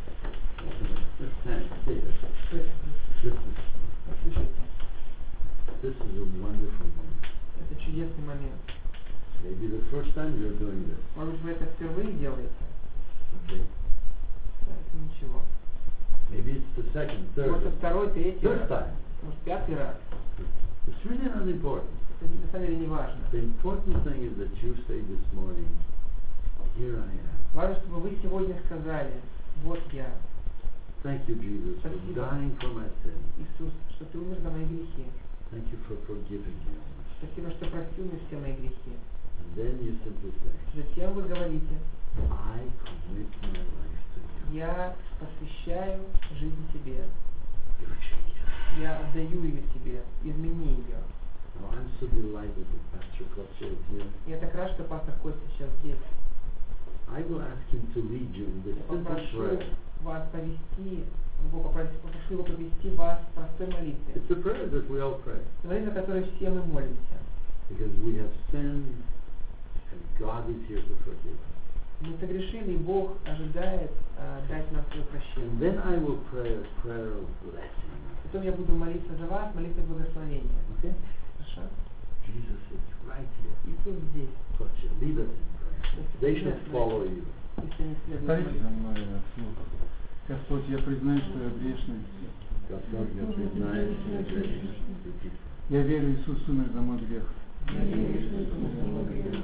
Just stand. Stay there.
Слышите?
Listen.
Послушайте.
This is a wonderful moment.
Это чудесный момент.
Maybe the first time you're doing this.
Может быть, вы это впервые делаете?
Okay.
Да, это ничего.
Maybe it's the second, third.
Может, второй, третий
Third
раз.
time.
Может, пятый раз.
It's really not important.
Это на самом деле не важно.
The important thing is that you say this morning, here I am.
Важно, чтобы вы сегодня сказали, вот я,
Thank you, Jesus, for
Спасибо.
dying for my sin.
Иисус, что ты умер за мои грехи.
Thank you for forgiving me.
Спасибо, что простил мне все мои грехи.
And then you simply say,
Затем вы говорите,
I commit my life to you.
я посвящаю жизнь тебе.
You change it.
Я отдаю ее тебе. Измени ее.
Now, I'm so delighted that Pastor Kostya is here.
Я так рад, что пастор Костя сейчас здесь.
I will ask him to lead you in this
Я
simple
попрошу
prayer.
вас повести, попрошу его повести вас в простой молитве.
It's a prayer that we all pray.
Молитва, о которой все мы молимся.
Because we have sinned and God is here to forgive us.
Мы согрешили, и Бог ожидает дать нам свое
And
прощение.
then I will pray a prayer of blessing.
Потом я буду молиться за вас, молитва благословения.
Okay?
Хорошо?
Jesus is right here.
Иисус здесь.
Kostya, lead us in prayer. They should follow you.
Если не следует
Повторите за
молитве.
мной вслух. Господь, я признаю, что я грешный.
Господь, я признаю, что я грешный.
Я верю, Иисус умер за мой грех.
Я верю, что Иисус умер за мой грех.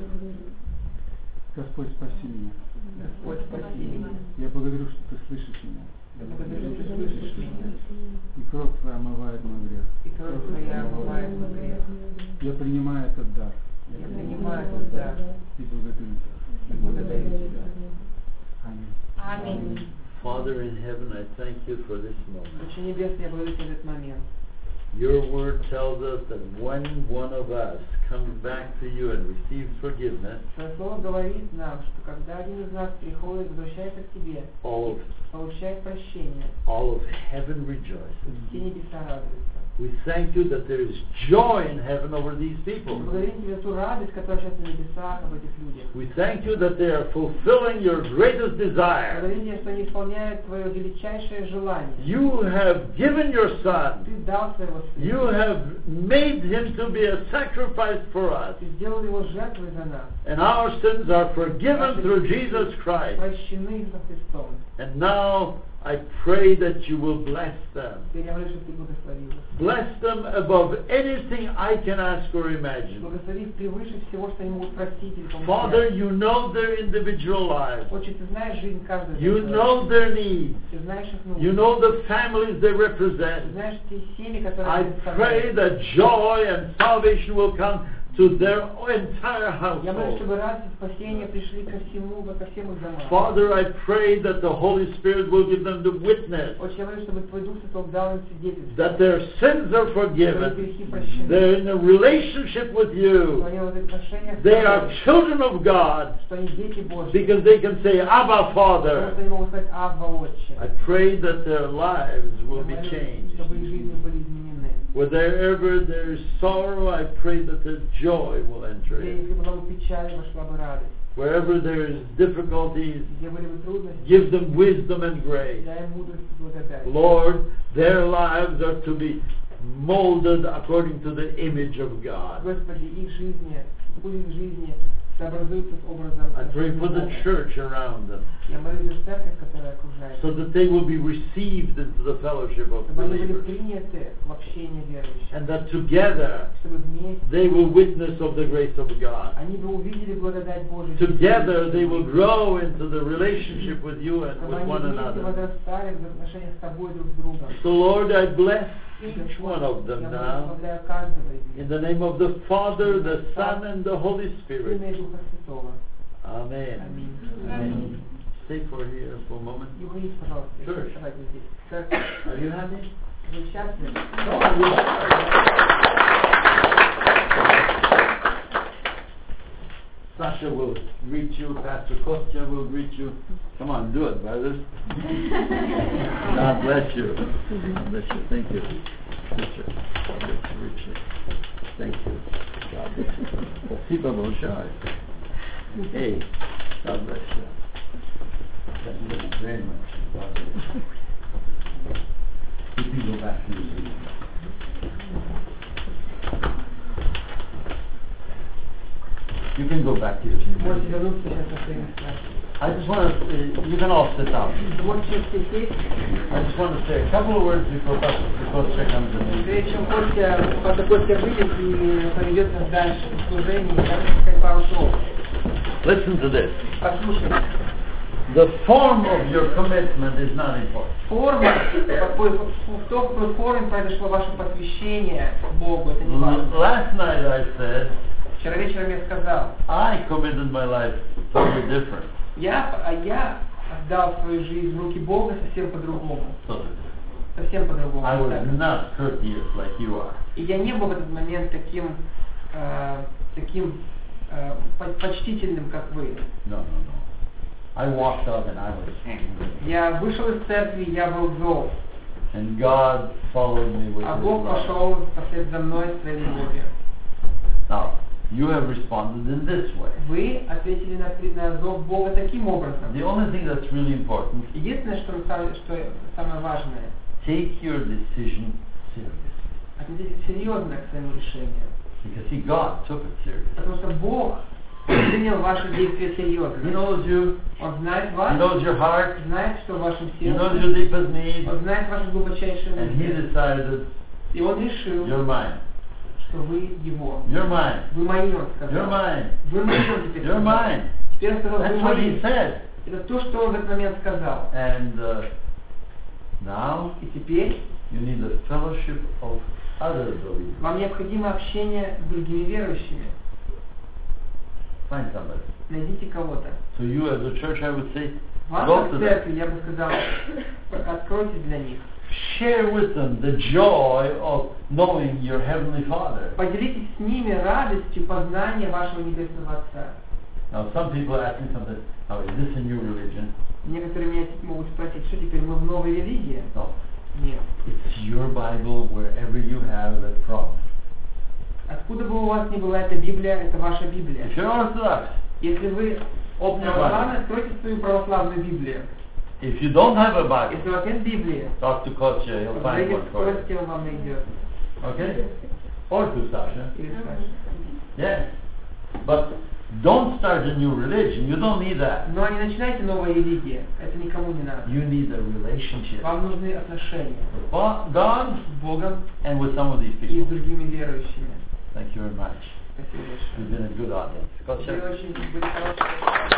Господь, спаси меня.
Господь, спаси меня.
Я благодарю, что Ты слышишь меня.
Я благодарю, что Ты слышишь меня.
И кровь Твоя омывает мой грех.
И кровь Твоя омывает мой грех.
Я принимаю этот дар
Я принимаю этот дар
и благодарю Тебя.
и благодарю Тебя.
Аминь.
Аминь.
Father in heaven, I thank you for this moment.
Отче Небесный, я благодарю Тебя за этот момент.
Your word tells us that when one of us comes back to you and receives forgiveness,
Твое Слово говорит нам, что когда один из нас приходит, возвращается к Тебе,
all
получает прощение,
of heaven rejoices.
все небеса радуются.
We thank you that there is joy in heaven over these people.
Благодарим Тебя за ту радость, которая сейчас на небесах об этих людях.
We thank you that they are fulfilling your greatest desire.
Благодарим Тебя, что они исполняют Твое величайшее желание.
You have given your Son.
Ты дал Своего
You
Сына.
have made him to be a sacrifice for us.
Ты сделал Его жертвой за нас.
And our sins are forgiven through Jesus Christ.
Прощены за Христом.
And now I pray that you will bless them.
Теперь я молюсь, чтобы Ты благословил их.
Bless them above anything I can ask or imagine.
Благослови их превыше всего, что они могут просить или
Father,
помыслить.
you know their individual lives.
Отче, Ты знаешь жизнь каждого из
You
них.
know their needs.
Ты знаешь их нужды.
You know the families they
Ты
represent.
знаешь те семьи, которые
I
они
pray
представляют.
that joy and salvation will come to their entire
Я молюсь,
household.
чтобы радость и спасение пришли ко всем их домам.
Father, I pray that the Holy Spirit will give them the witness
Отче, я молюсь, чтобы Твой Дух Святой дал им свидетельство.
that their sins are
Твои
forgiven.
грехи прощены.
They're in a relationship with
Что
you.
они в отношениях с
They are
Тобой.
children of God
Что они дети Божьи.
because they can say, Abba,
Потому
Father.
что они могут сказать Авва, Отче.
I pray that their lives will
Я
be
молюсь,
changed.
чтобы их жизни были изменены.
Wherever there is sorrow, I pray that the joy will enter
Где
in.
если бы была бы печаль, вошла бы радость.
Wherever there is difficulties,
Где были бы трудности,
give them wisdom and grace.
дай им мудрость и благодать.
Lord, their lives are to be molded according to the image of God.
Господи, их жизни, пусть их жизни сообразуются с образом
I pray for the
Бога.
church around them,
Я молюсь за церковь, которая окружает.
so that they will be received into the fellowship of
Чтобы они были
believers,
приняты в общение верующих.
and that together
Чтобы вместе
they will witness of the grace of God.
они бы увидели благодать Божию.
Together they will grow into the relationship with you and
Чтобы
with
они
one
вместе
another.
возрастали в отношениях с тобой друг с другом.
So Lord, I bless each one of them
Я
now.
благословляю каждого из них.
In the name of the Father, the Son, and the Holy Spirit.
Имя Духа Святого.
Amen.
Аминь.
Amen. Stay for here for a moment.
И уходите, пожалуйста.
Sure.
Оставайтесь здесь. Церковь.
Are you happy?
Вы счастливы?
Sasha will greet you. Pastor Kostya will greet you. Come on, do it, brothers. God bless you. God bless you. Thank you. Sister, God bless you richly. Thank you. God bless you. Спасибо большое. Hey, God bless you. Thank you very much. God bless you. You can go back to your seat. You can go back to your seat.
Можете вернуться сейчас на свои места.
I just want to, you can all sit down.
Можете все сесть.
I just want to say a couple of words before Pastor comes in.
Прежде чем Пастор Костя выйдет и поведет нас дальше в служении, я хочу сказать пару слов.
Listen to this.
Послушайте.
The form of your commitment is not important.
Форма, в какой форме произошло ваше посвящение Богу, это не важно.
Last night I said,
Вчера вечером я сказал,
I committed my life totally different.
я отдал свою жизнь в руки Бога совсем по-другому.
Totally.
Совсем по-другому.
I was not courteous like you are.
И я не был в этот момент таким почтительным, как вы.
No. I walked up and I was angry.
Я вышел из церкви, я был зол.
And God followed me with
А
His
Бог
love.
пошел вслед за мной своей любовью.
Now, you have responded in this way.
Вы ответили на зов Бога таким образом.
The only thing that's really important,
Единственное, что самое важное,
take your decision seriously.
отнеситесь серьезно к своему решению.
Because see, God took it seriously.
Потому что Бог принял ваши действия
He
серьезно.
knows you.
Он знает
He
вас,
knows your heart.
знает, что в вашем
He knows
сердце,
your deepest need.
Он знает ваши глубочайшие
And He
мысли.
decided,
И Он решил,
you're mine.
что вы Его.
You're mine.
Вы мои, Он
You're
сказал.
mine.
Вы мои, Он теперь
You're
сказал.
mine.
Теперь Он сказал, вы
That's what
мои.
He said.
Это то, что Он в этот момент сказал.
And now
И теперь
you need the fellowship of other believers.
вам необходимо общение с другими верующими.
Find somebody.
Найдите кого-то.
So you as a church, I would say,
Вам,
go
как
to them.
церкви, я бы сказал, откройте для них.
Share with them the joy of knowing your Heavenly Father.
Поделитесь с ними радостью познания вашего Небесного Отца.
Now some people ask me something, now is this a new religion?
Некоторые меня могут спросить, что теперь мы в новой религии?
No.
Нет.
It's your Bible wherever you have the promise.
Откуда бы у вас ни была эта Библия, это ваша Библия.
If you're Orthodox,
Если вы
open your
православны,
Bible.
откройте свою православную Библию.
If you don't have a Bible,
Если у вас нет Библии,
talk to Kostya, he'll find
подойдите
one
к
for you.
Косте, он вам найдет.
Okay? Or to Sasha.
Или скажет.
Yes. But don't start a new religion. You don't need that.
Но не начинайте новой религии. Это никому не надо.
You need a relationship
Вам нужны отношения
with God
с Богом
and with some of these
и
people.
с другими верующими.
Thank you very much.
Спасибо большое.
You've been a good audience.
Вы
Kostya.
очень были хорошие.